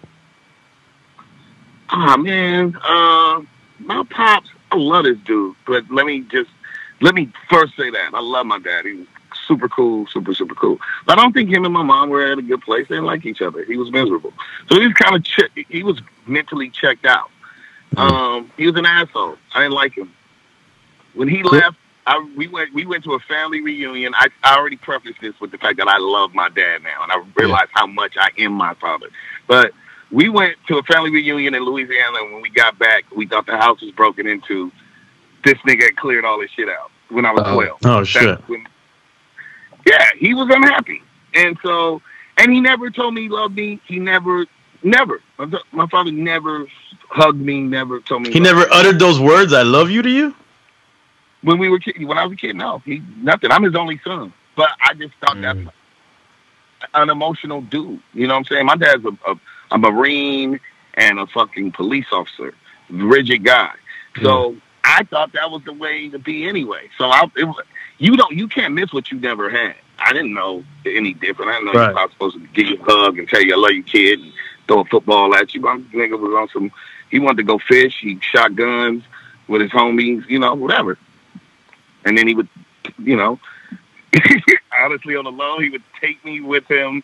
Ah, oh, man, uh, my pops, I love this dude. But let me just let me first say that I love my dad. He was super cool, super super cool. But I don't think him and my mom were at a good place. They didn't like each other. He was miserable, so he was kind of che- he was mentally checked out. Mm-hmm. Um, he was an asshole. I didn't like him. When he left, I, we went we went to a family reunion. I, I already prefaced this with the fact that I love my dad now, and I realize yeah. how much I am my father. But we went to a family reunion in Louisiana, and when we got back, we thought the house was broken into. This nigga had cleared all his shit out when I was oh. twelve. Oh, shit. When, yeah, he was unhappy. And so, and he never told me he loved me. He never, never. My, my father never hugged me, never told me he never me. uttered those words, I love you, to you? When we were kid, when I was a kid, no, he nothing. I'm his only son, but I just thought mm. that's an emotional dude. You know what I'm saying? My dad's a, a, a Marine. and a fucking police officer, rigid guy. So mm. I thought that was the way to be anyway. So I, it, you don't, you can't miss what you never had. I didn't know any different. I didn't know right. you were supposed to give you a hug and tell you I love your kid and throw a football at you. My nigga was on some, he wanted to go fish. He shot guns with his homies, you know, whatever. And then he would, you know, honestly on the low, he would take me with him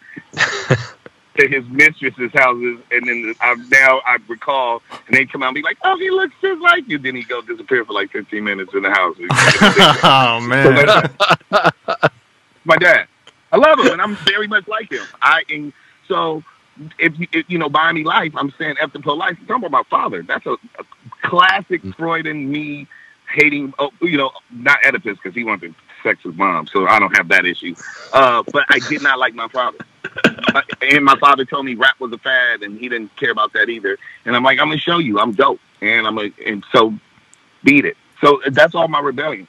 to his mistress's houses. And then I, now I recall, and they'd come out and be like, oh, he looks just like you. Then he'd go disappear for like fifteen minutes in the house. Oh, man. So my dad. I love him, and I'm very much like him. I and so if you if, you know, buy me life, I'm saying F the pro life. I'm talking about my father. That's a, a classic Freudian me hating. Oh, you know, not Oedipus because he wanted sex with mom, so I don't have that issue. Uh, but I did not like my father, and my father told me rap was a fad, and he didn't care about that either. And I'm like, I'm gonna show you, I'm dope, and I'm a, and so beat it. So that's all my rebellion.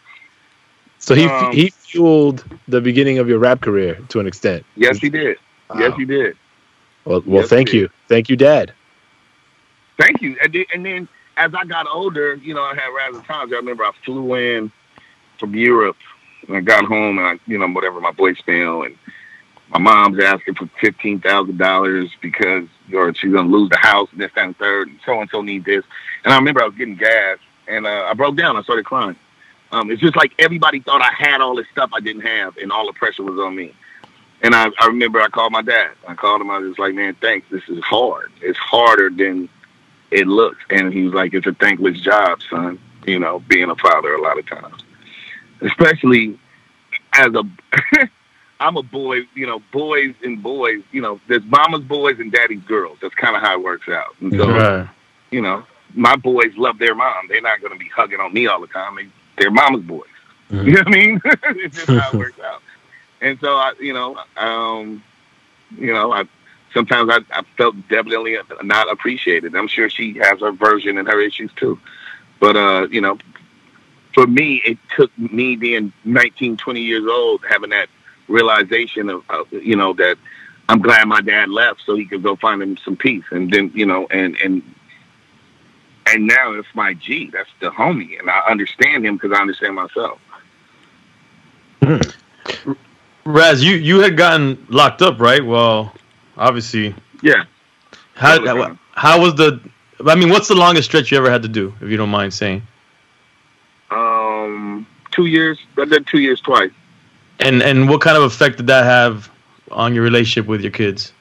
So he Um, he fueled the beginning of your rap career to an extent. Yes, he did. Wow. Yes, he did. Well, well, Yes, thank he you, thank you, Dad. Thank you. And then, and then as I got older, you know, I had rather times. I remember I flew in from Europe and I got home and I, you know, whatever, my voicemail, and my mom's asking for fifteen thousand dollars because, or she's going to lose the house and this, that, and third, and so-and-so need this. And I remember I was getting gas and uh, I broke down. I started crying. Um, it's just like everybody thought I had all this stuff I didn't have, and all the pressure was on me. And I, I remember I called my dad. I called him. I was like, man, thanks. This is hard. It's harder than it looks. And he was like, it's a thankless job, son, you know, being a father a lot of times. Especially as a, I'm a boy, you know, boys and boys, you know, there's mama's boys and daddy's girls. That's kind of how it works out. And so, Right. you know, my boys love their mom. They're not going to be hugging on me all the time. They, they're mama's boys. Mhm. You know what I mean? It's just how it works out. And so I, you know, um, you know, I sometimes I, I felt definitely not appreciated. I'm sure she has her version and her issues too. But uh, you know, for me, it took me being nineteen, twenty years old, having that realization of, uh, you know, that I'm glad my dad left so he could go find him some peace. And then, you know, and and. And now it's my G. That's the homie. And I understand him because I understand myself. Raz, you, you had gotten locked up, right? Well, obviously. Yeah. How, how, how was the... I mean, what's the longest stretch you ever had to do, if you don't mind saying? Um, two years. I did two years twice. And and what kind of effect did that have on your relationship with your kids?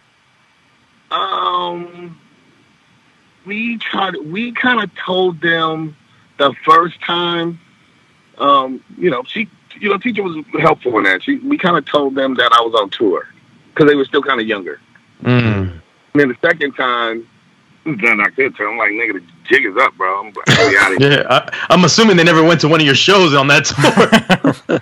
Um... We tried. We kind of told them the first time. Um, you know, she, you know, teacher was helpful in that. She, we kind of told them that I was on tour because they were still kind of younger. Mm. And then the second time, then I could tell them like, "Nigga, the jig is up, bro. I'm out of here." Yeah, I, I'm assuming they never went to one of your shows on that tour.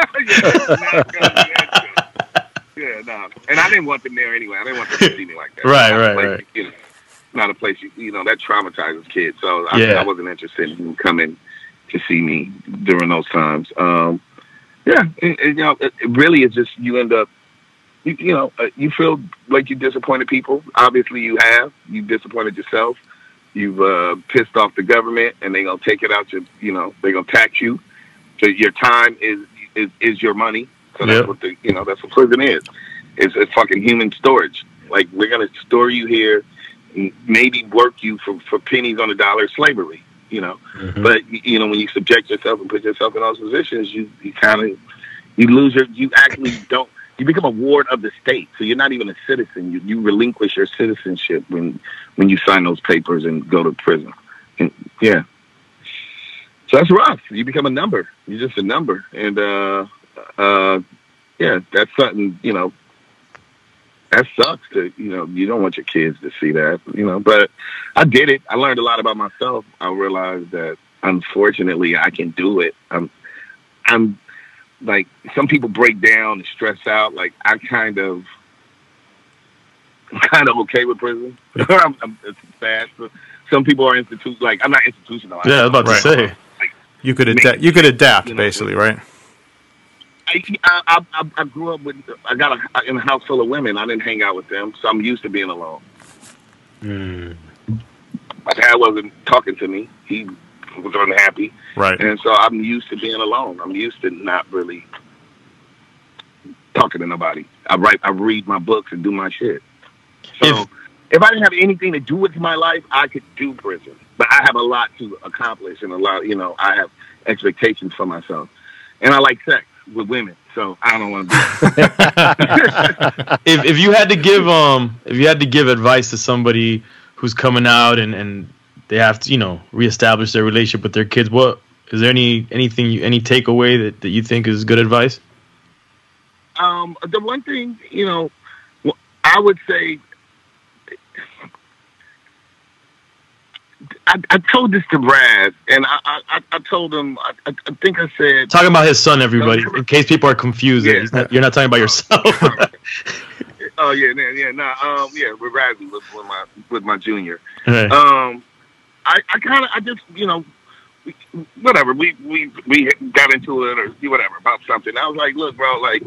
yeah, yeah, no. And I didn't want them there anyway. I didn't want them to see me like that. Right, right, right. You know, not a place you, you know that traumatizes kids. So I, yeah. I wasn't interested in coming to see me during those times. Um, yeah, it, it, you know, it, it really is just you end up, you, you know, uh, you feel like you disappointed people. Obviously, you have. You disappointed yourself. You've uh, pissed off the government, and they gonna take it out your, you know, they gonna tax you. So your time is is, is your money. So that's yep. what the, you know, that's what prison is. It's a fucking human storage. Like we're gonna store you here. Maybe work you for, for pennies on the dollar, slavery, you know. Mm-hmm. But you know, when you subject yourself and put yourself in those positions, you, you kind of you lose your. You actually don't. You become a ward of the state, so you're not even a citizen. You you relinquish your citizenship when when you sign those papers and go to prison. And, yeah. So that's rough. You become a number. You're just a number, and uh, uh, yeah, that's something, you know. That sucks to, you know, you don't want your kids to see that, you know, but I did it. I learned a lot about myself. I realized that unfortunately I can do it. I'm, I'm like, some people break down and stress out. Like I kind of, I'm kind of okay with prison. I'm, I'm, it's bad. Some people are institute, like I'm not institutionalized. Yeah, I was about Right. to say. Like, You could adapt. You could adapt, You know, basically, right? I, I, I, I grew up with, I got a, in a house full of women. I didn't hang out with them, so I'm used to being alone. Mm. My dad wasn't talking to me. He was unhappy. Right. And so I'm used to being alone. I'm used to not really talking to nobody. I write, I read my books and do my shit. So if, if I didn't have anything to do with my life, I could do prison. But I have a lot to accomplish and a lot, you know, I have expectations for myself. And I like sex with women, so I don't want to do that. if if you had to give um if you had to give advice to somebody who's coming out and, and they have to, you know, reestablish their relationship with their kids, what is there any anything you, any takeaway that, that you think is good advice? Um, the one thing, you know, I would say, I, I told this to Brad, and I, I, I told him, I, I think I said... Talking about his son, everybody, in case people are confused. Yeah. He's not, you're not talking about yourself. Oh, yeah, yeah, yeah, nah, um, yeah, with Radley, with, with my with my junior. Right. Um, I, I kind of, I just, you know, we, whatever, we, we, we got into it or whatever about something. I was like, look, bro, like,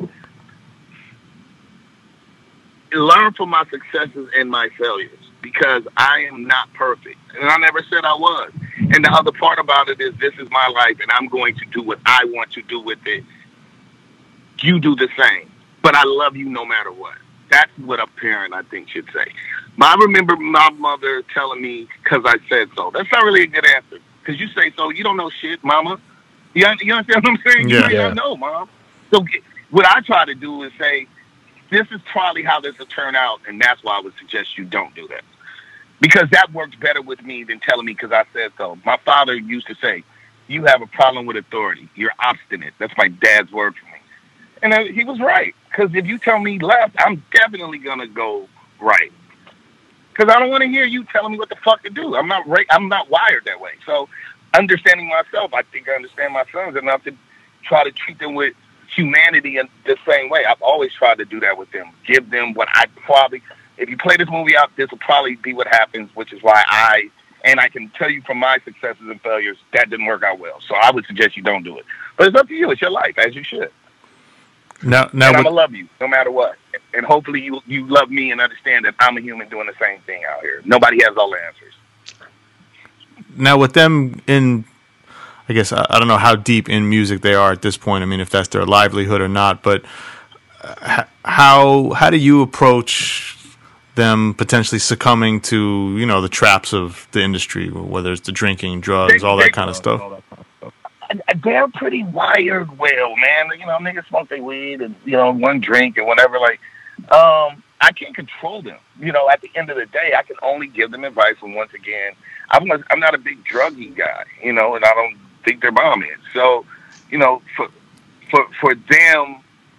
learn from my successes and my failures, because I am not perfect. And I never said I was. And the other part about it is, this is my life, and I'm going to do what I want to do with it. You do the same. But I love you no matter what. That's what a parent, I think, should say. I remember my mother telling me, because I said so. That's not really a good answer. Because you say so, you don't know shit, mama. You, you understand what I'm saying? Yeah. You may not know, mom. So what I try to do is say, this is probably how this will turn out, and that's why I would suggest you don't do that. Because that works better with me than telling me because I said so. My father used to say, you have a problem with authority. You're obstinate. That's my dad's word for me. And uh, he was right. Because if you tell me left, I'm definitely going to go right. Because I don't want to hear you telling me what the fuck to do. I'm not right. I'm not wired that way. So understanding myself, I think I understand my sons enough to try to treat them with humanity in the same way. I've always tried to do that with them. Give them what I probably... If you play this movie out, this will probably be what happens, which is why I, and I can tell you from my successes and failures, that didn't work out well. So I would suggest you don't do it. But it's up to you. It's your life, as you should. Now, now and I'm going to love you, no matter what. And hopefully you you love me and understand that I'm a human doing the same thing out here. Nobody has all the answers. Now, with them in, I guess, I, I don't know how deep in music they are at this point. I mean, if that's their livelihood or not. But uh, how how do you approach them potentially succumbing to, you know, the traps of the industry, whether it's the drinking, drugs, they, all that kind of stuff? They're pretty wired well, man. You know, niggas smoke their weed and, you know, one drink and whatever. Like, um, I can't control them. You know, at the end of the day, I can only give them advice. And once again, I'm not, I'm not a big druggy guy, you know, and I don't think they're bomb is. So, you know, for for for them,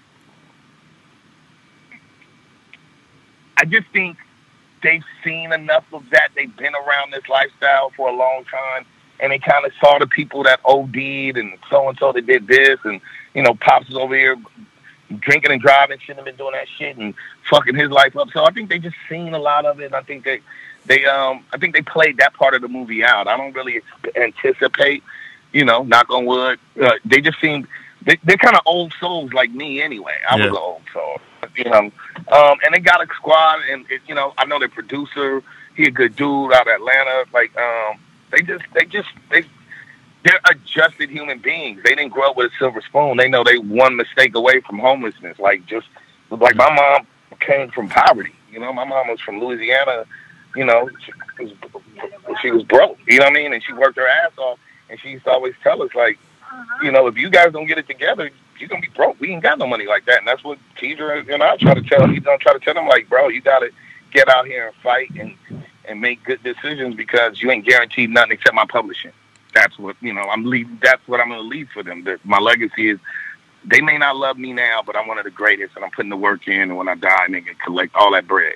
I just think they've seen enough of that. They've been around this lifestyle for a long time, and they kind of saw the people that OD'd and so-and-so that did this, and, you know, Pops is over here drinking and driving, shouldn't have been doing that shit and fucking his life up. So I think they just seen a lot of it, and I think they, they, um, I think they played that part of the movie out. I don't really anticipate, you know, knock on wood. Uh, they just seem, they, they're kind of old souls like me anyway. I yeah. was an old soul. You know, um, and they got a squad, and it, you know, I know their producer. He a good dude out of Atlanta. Like, um, they just, they just, they, they're adjusted human beings. They didn't grow up with a silver spoon. They know they one mistake away from homelessness. Like, just like my mom came from poverty. You know, my mom was from Louisiana. You know, she was, she was broke. You know what I mean? And she worked her ass off. And she used to always tell us, like, you know, if you guys don't get it together, you're gonna be broke. We ain't got no money like that. And that's what Teaser and I try to tell him. He's gonna try to tell him, like, bro, you gotta get out here and fight and and make good decisions, because you ain't guaranteed nothing except my publishing. That's what, you know, I'm leaving. That's what I'm gonna leave for them. That my legacy is, they may not love me now, but I'm one of the greatest, and I'm putting the work in. And when I die, they can collect all that bread.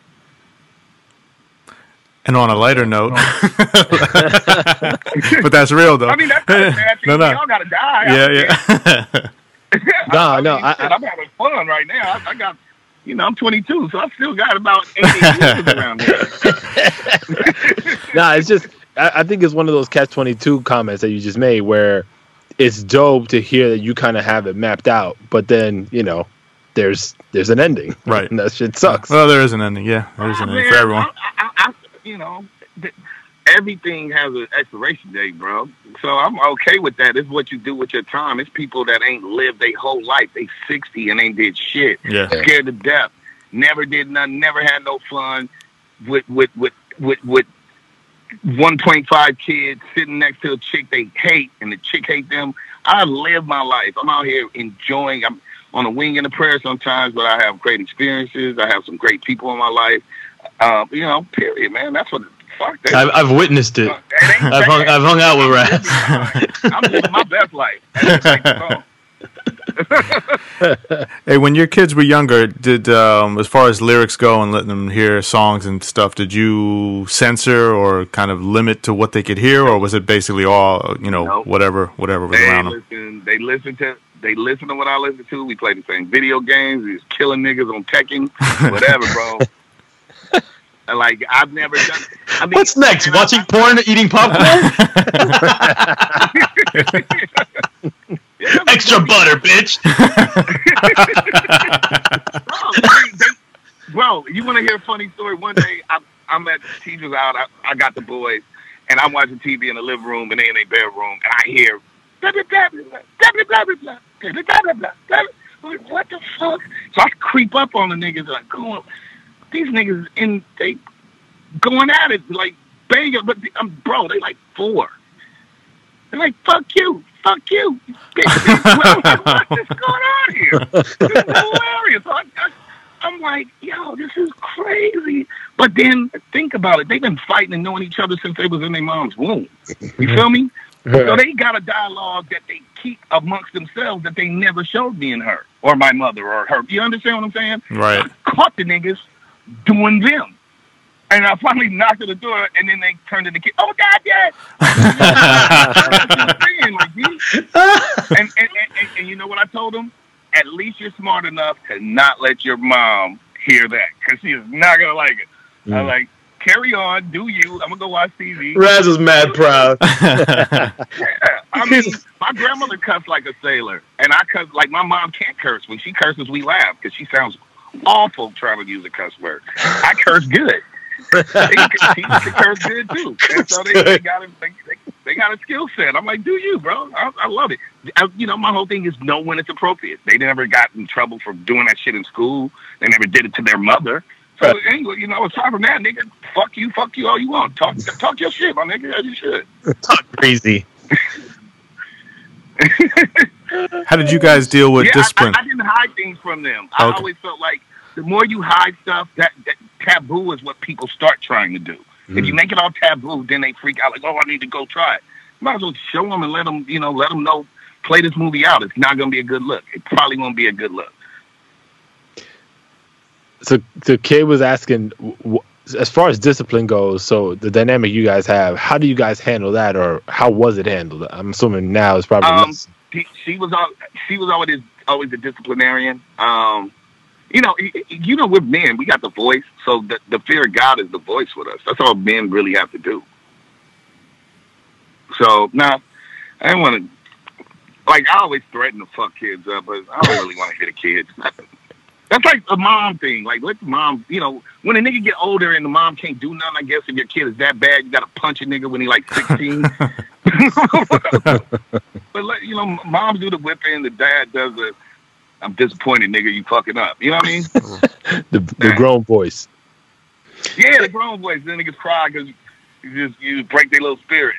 And on a lighter note, but that's real though. I mean, that's not bad. No, no. Y'all gotta die. Yeah, yeah. no, I, I no. mean, I, shit, I'm having fun right now. I, I got, you know, I'm twenty-two, so I still got about eighty years around here. Nah, it's just, I, I think it's one of those catch twenty-two comments that you just made, where it's dope to hear that you kind of have it mapped out, but then, you know, there's there's an ending, right? And that shit sucks. Well, there is an ending. Yeah, there is an oh, ending man, for everyone. I, I, I, you know, th- everything has an expiration date, bro. So I'm okay with that. It's what you do with your time. It's people that ain't lived their whole life. They sixty and ain't did shit. Yeah. Scared to death. Never did nothing. Never had no fun with with with with with one point five kids sitting next to a chick they hate and the chick hate them. I live my life. I'm out here enjoying. I'm on a wing and a prayer sometimes, but I have great experiences. I have some great people in my life. Um, you know, period, man. That's what. Fuck that. I've, I've witnessed it. Uh, it ain't I've hung, bad. I've hung out with I'm rats. living mine. I'm living my best life. That's like the song. Hey, when your kids were younger, did um, as far as lyrics go and letting them hear songs and stuff, did you censor or kind of limit to what they could hear, or was it basically all you know, Nope. whatever, whatever was They around them? listen. They listen to. They listen to what I listen to. We play the same video games. We was killing niggas on Tekken, whatever, bro. And, like, I've never done. I mean, What's next? and I- Watching porn, eating popcorn? Yeah, Extra like, butter, bitch. Bro, they, they, bro, you want to hear a funny story? One day, I, I'm at the teacher's out. I, I got the boys, and I'm watching T V in the living room, and they in their bedroom, and I hear blah blah blah blah blah blah blah blah blah blah blah blah blah. I'm like, what the fuck? So I creep up on the niggas, like, going, these niggas in they going at it like banging, but um, bro, they like four. They're like, fuck you, fuck you, bitch. What's going on here? This is hilarious. I, I, I'm like, yo, this is crazy. But then think about it. They've been fighting and knowing each other since they was in their mom's womb. You feel me? So they got a dialogue that they keep amongst themselves that they never showed me and her or my mother or her. You understand what I'm saying? Right. I caught the niggas doing them. And I finally knocked at the door, and then they turned to the kid. Oh, God, Dad! like, and, and, and, and, and you know what I told them? At least you're smart enough to not let your mom hear that, because she is not going to like it. Mm. I was like, carry on, do you. I'm going to go watch T V. Raz was mad proud. Yeah. I mean, my grandmother cussed like a sailor, and I cuss like my mom can't curse. When she curses, we laugh, because she sounds awful trying to use a cuss word. I curse good. they, she can curse good too, and so they, they got a, they, they got a skill set. I'm like, do you, bro? I, I love it. I, you know, my whole thing is know when it's appropriate. They never got in trouble for doing that shit in school. They never did it to their mother. So anyway, you know, aside from that, nigga, fuck you, fuck you all you want. Talk, talk your shit, my nigga, as you should. Talk crazy. How did you guys deal with yeah, discipline? I, I, I didn't hide things from them. I Okay. always felt like the more you hide stuff, that, that taboo is what people start trying to do. Mm. If you make it all taboo, then they freak out like, oh, I need to go try it. You might as well show them and let them, you know, let them know, play this movie out. It's not going to be a good look. It probably won't be a good look. So the kid was asking, w- as far as discipline goes, so the dynamic you guys have, how do you guys handle that, or how was it handled? I'm assuming now it's probably Um, less. she, she was al- she was always always a disciplinarian. Um, you know, you know, we're men. We got the voice, so the, the fear of God is the voice with us. That's all men really have to do. So now, nah, I don't want to. Like, I always threaten to fuck kids up, but I don't really want to hit a kid. That's like a mom thing. Like, let the mom, you know, when a nigga get older and the mom can't do nothing, I guess if your kid is that bad, you got to punch a nigga when he like sixteen. But, let, you know, moms do the whipping, the dad does the, I'm disappointed, nigga, you fucking up. You know what I mean? the the grown voice. Yeah, the grown voice. Then niggas cry because you just, you break their little spirit.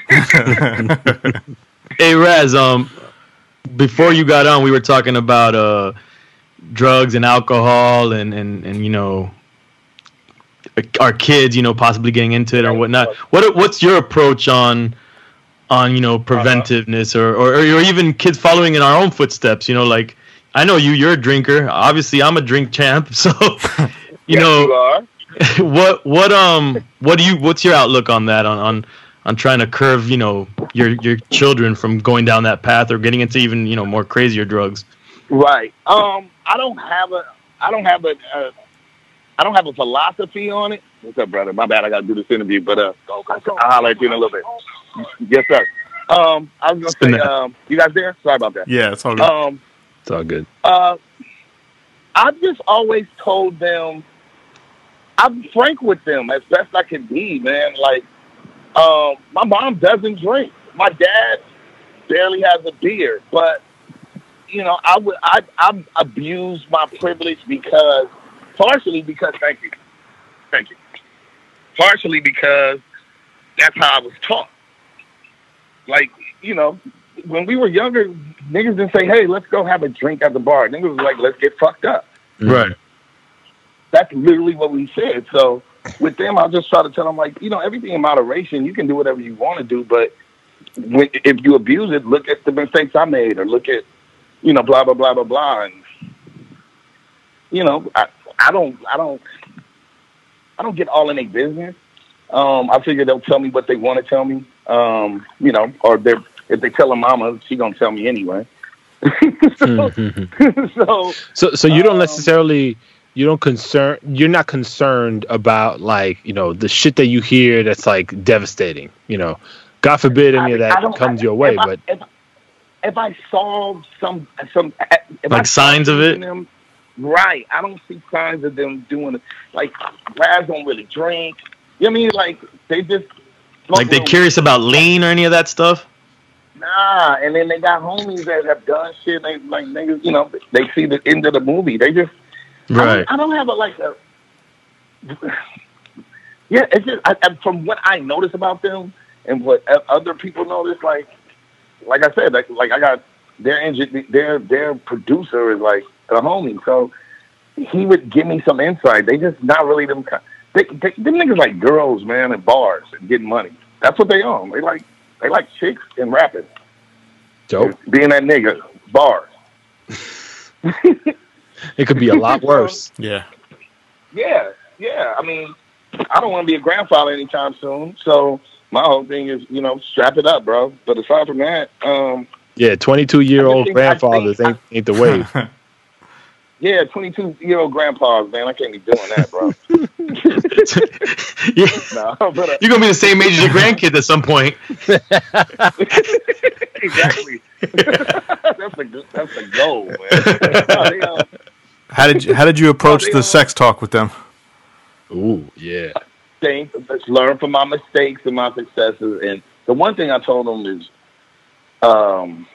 Hey, Raz, um, before you got on, we were talking about uh, drugs and alcohol and, and, and, you know, our kids, you know, possibly getting into it or whatnot. What What's your approach on, on you know, preventiveness or, or, or even kids following in our own footsteps? You know, like, I know you, you're a drinker. Obviously, I'm a drink champ. So, you Yes, know, you are. what what um what do you what's your outlook on that on, on on trying to curve, you know, your your children from going down that path or getting into even, you know, more crazier drugs? Right. Um, I don't have a, I don't have a, uh, I don't have a philosophy on it. What's up, brother? My bad. I got to do this interview, but uh, I'll holler at you in a little bit. Yes, sir. Um, I was gonna say, um, you guys there? Sorry about that. Yeah, it's all good. Um, It's all good. uh, I've just always told them I'm frank with them as best I can be, man. Like, um, my mom doesn't drink. My dad barely has a beer, but you know, I would I I abused my privilege because partially because thank you, thank you, partially because that's how I was taught. Like, you know, when we were younger, niggas didn't say, "Hey, let's go have a drink at the bar." Niggas was like, "Let's get fucked up." Right. That's literally what we said. So with them, I just try to tell them, like, you know, everything in moderation. You can do whatever you want to do, but when, if you abuse it, look at the mistakes I made, or look at, you know, blah blah blah blah blah. And you know, I, I don't, I don't, I don't get all in their business. Um, I figure they'll tell me what they want to tell me. Um, you know, or they if they tell a mama, she gonna tell me anyway. so, so, so, so you don't um, necessarily, you don't concern, you're not concerned about like, you know, the shit that you hear that's like devastating. You know, God forbid any of that comes your way, if but I, if, if I saw some some if Like I signs of it? them, right? I don't see signs of them doing it. Like Raz don't really drink. You know what I mean? Like they just Like they're curious about lean or any of that stuff? Nah, and then they got homies that have done shit. They like niggas, you know, they see the end of the movie. They just right. I don't, I don't have a like a yeah. It's just I, I, from what I notice about them and what other people notice. Like, like I said, like, like I got their engine, their their producer is like a homie, so he would give me some insight. They just not really them. They, they them niggas like girls, man, at bars and getting money. That's what they own. They like. They like chicks and rapping. Dope. Being that nigga, bars. It could be a lot worse. Yeah. Yeah, yeah. I mean, I don't want to be a grandfather anytime soon. So my whole thing is, you know, strap it up, bro. But aside from that, um, yeah, twenty-two-year-old grandfathers ain't, ain't the wave. Yeah, twenty-two-year-old grandpas, man. I can't be doing that, bro. yeah. No, but, uh, You're going to be the same age as your grandkid at some point. Exactly. that's, the, that's the goal, man. No, they, uh, How did you, how did you approach the sex talk with them? Ooh, yeah. Think, let's learn from my mistakes and my successes. And the one thing I told them is, um,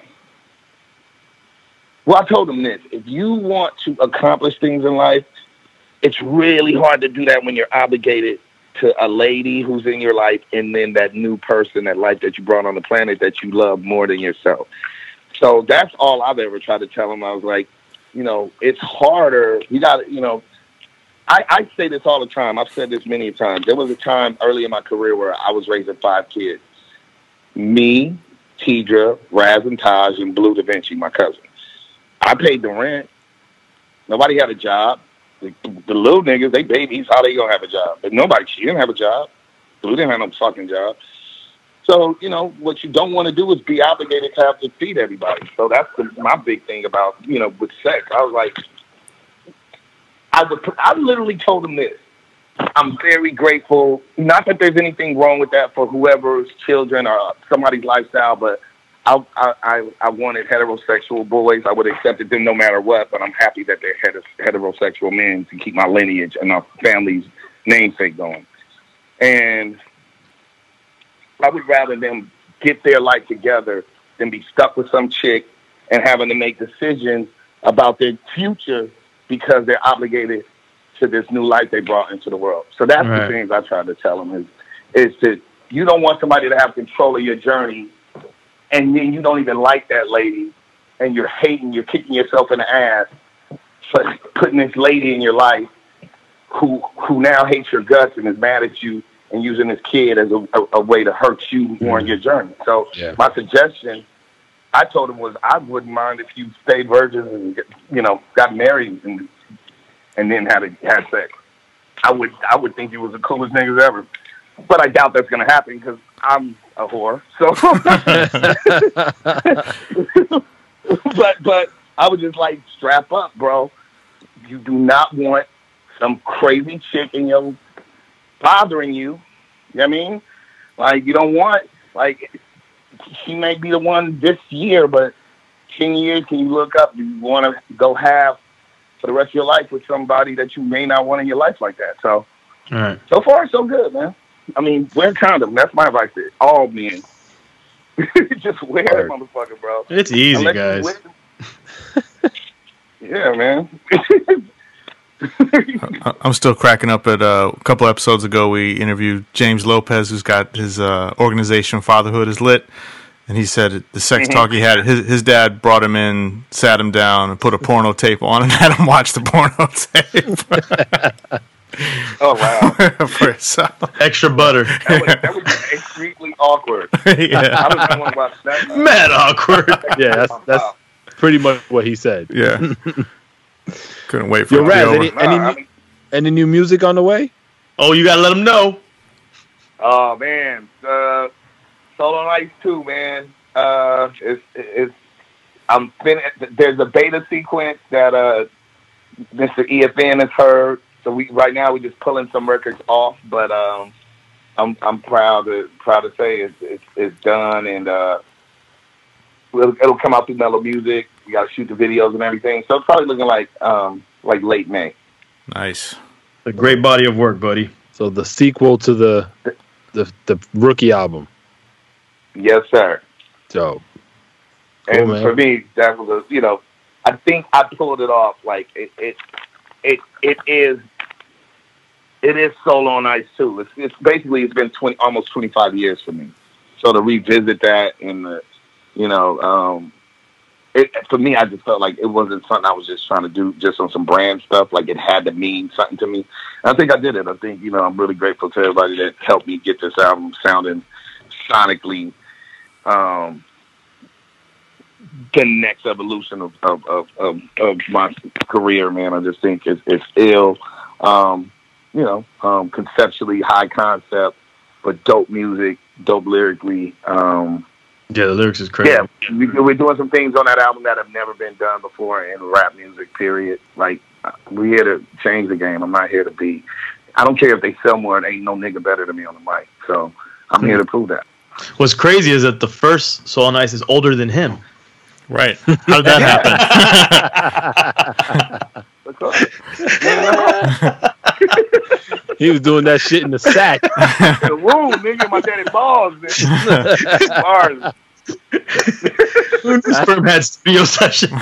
well, I told them this. If you want to accomplish things in life, it's really hard to do that when you're obligated to a lady who's in your life and then that new person, that life that you brought on the planet that you love more than yourself. So that's all I've ever tried to tell them. I was like, you know, it's harder. You got to, you know, I, I say this all the time. I've said this many times. There was a time early in my career where I was raising five kids. Me, Tidra, Raz and Taj, and Blue Da Vinci, my cousin. I paid the rent. Nobody had a job. The, the little niggas, they babies, how they gonna have a job? But nobody, she didn't have a job. Blue didn't have no fucking job. So, you know, what you don't want to do is be obligated to have to feed everybody. So that's the, my big thing about, you know, with sex. I was like, I would, I literally told them this. I'm very grateful. Not that there's anything wrong with that for whoever's children or somebody's lifestyle, but I, I, I wanted heterosexual boys. I would have accepted them no matter what, but I'm happy that they're heterosexual men to keep my lineage and our family's namesake going. And I would rather them get their life together than be stuck with some chick and having to make decisions about their future because they're obligated to this new life they brought into the world. So that's right. The things I try to tell them is, is that you don't want somebody to have control of your journey and then you don't even like that lady, and you're hating, you're kicking yourself in the ass for putting this lady in your life who who now hates your guts and is mad at you and using this kid as a, a, a way to hurt you more in your journey. So yeah. My suggestion, I told him, was I wouldn't mind if you stayed virgin and, you know, got married and and then had a, had sex. I would I would think you was the coolest niggas ever. But I doubt that's going to happen because I'm a whore. So, but but I would just like strap up, bro. You do not want some crazy chick in your bothering you. You know what I mean? Like you don't want like she may be the one this year, but ten years can you look up? Do you want to go have for the rest of your life with somebody that you may not want in your life like that? So All right. So far, so good, man. I mean, wear a condom. That's my advice to all men. Just wear it, motherfucker, bro. It's easy, Unless guys. Wear... yeah, man. I'm still cracking up at uh, a couple episodes ago. We interviewed James Lopez, who's got his uh, organization Fatherhood is Lit, and he said the sex Mm-hmm. talk he had. His his dad brought him in, sat him down, and put a porno tape on, and had him watch the porno tape. Oh wow! For himself. Extra butter. That would, that would be extremely awkward. Yeah, I was going about that. Uh, Mad awkward. Yeah, that's that's pretty much what he said. yeah. Couldn't wait for Yo, it to be Raz, over. any, Nah, any, I mean, any new music on the way? Oh, you gotta let them know. oh man, uh, Soul on Ice two, man. Uh, it's it's. I'm fin- There's a beta sequence that uh, Mister E F N has heard. So we right now we're just pulling some records off, but um, I'm I'm proud to proud to say it's it's, it's done, and uh, it'll, it'll come out through Mellow Music. We got to shoot the videos and everything, so it's probably looking like um like late May. Nice. A great body of work, buddy. So the sequel to the the, the rookie album. Yes, sir. So And Cool, man. for me, that was a, you know, I think I pulled it off. Like it, it, it, it is, it is Soul on Ice too. It's, it's basically it's been twenty, almost twenty-five years for me. So to revisit that and the, you know, um, it for me, I just felt like it wasn't something I was just trying to do just on some brand stuff. Like it had to mean something to me. And I think I did it. I think you know I'm really grateful to everybody that helped me get this album sounding sonically. Um, the next evolution of of, of, of, of my career, man. I just think it's, it's ill. Um, you know, um, conceptually high concept, but dope music, dope lyrically. Um, Yeah, the lyrics is crazy. yeah, we, we're doing some things on that album that have never been done before in rap music, period. Like, we're here to change the game. I'm not here to be, I don't care if they sell more, ain't no nigga better than me on the mic. So I'm here to prove that. What's crazy is that the first Soul on Ice is older than him. Right. How did that happen? he was doing that shit in the sack. The room, nigga, my daddy balls. Bars. Sperm had studio sessions.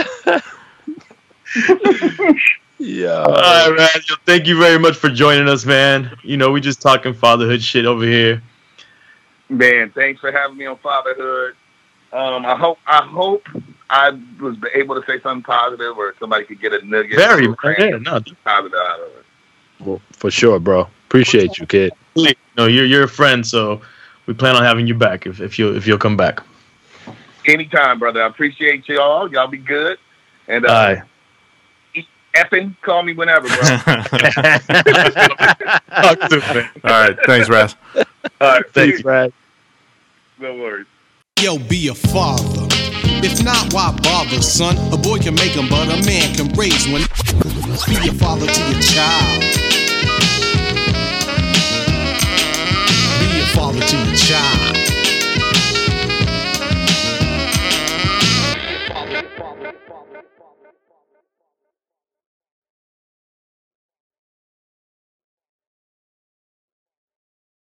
Yeah. All right, man. Yo, thank you very much for joining us, man. You know, we just talking fatherhood shit over here. Man, thanks for having me on Fatherhood. Um, I hope I hope I was able to say something positive, or somebody could get a nugget. Very, or man. crack Yeah, no, positive out of it. Well, for sure, bro. Appreciate you, kid. no, you're you're a friend, so we plan on having you back if, if you if you'll come back. Anytime, brother. I appreciate y'all. Y'all be good. And uh, Aye. effing, call me whenever, bro. All right. Thanks, Raz. All right, Thanks, Brad. no worries. Yo, be a father. If not, why bother, son? A boy can make 'em, but a man can raise one. Be a father to your child.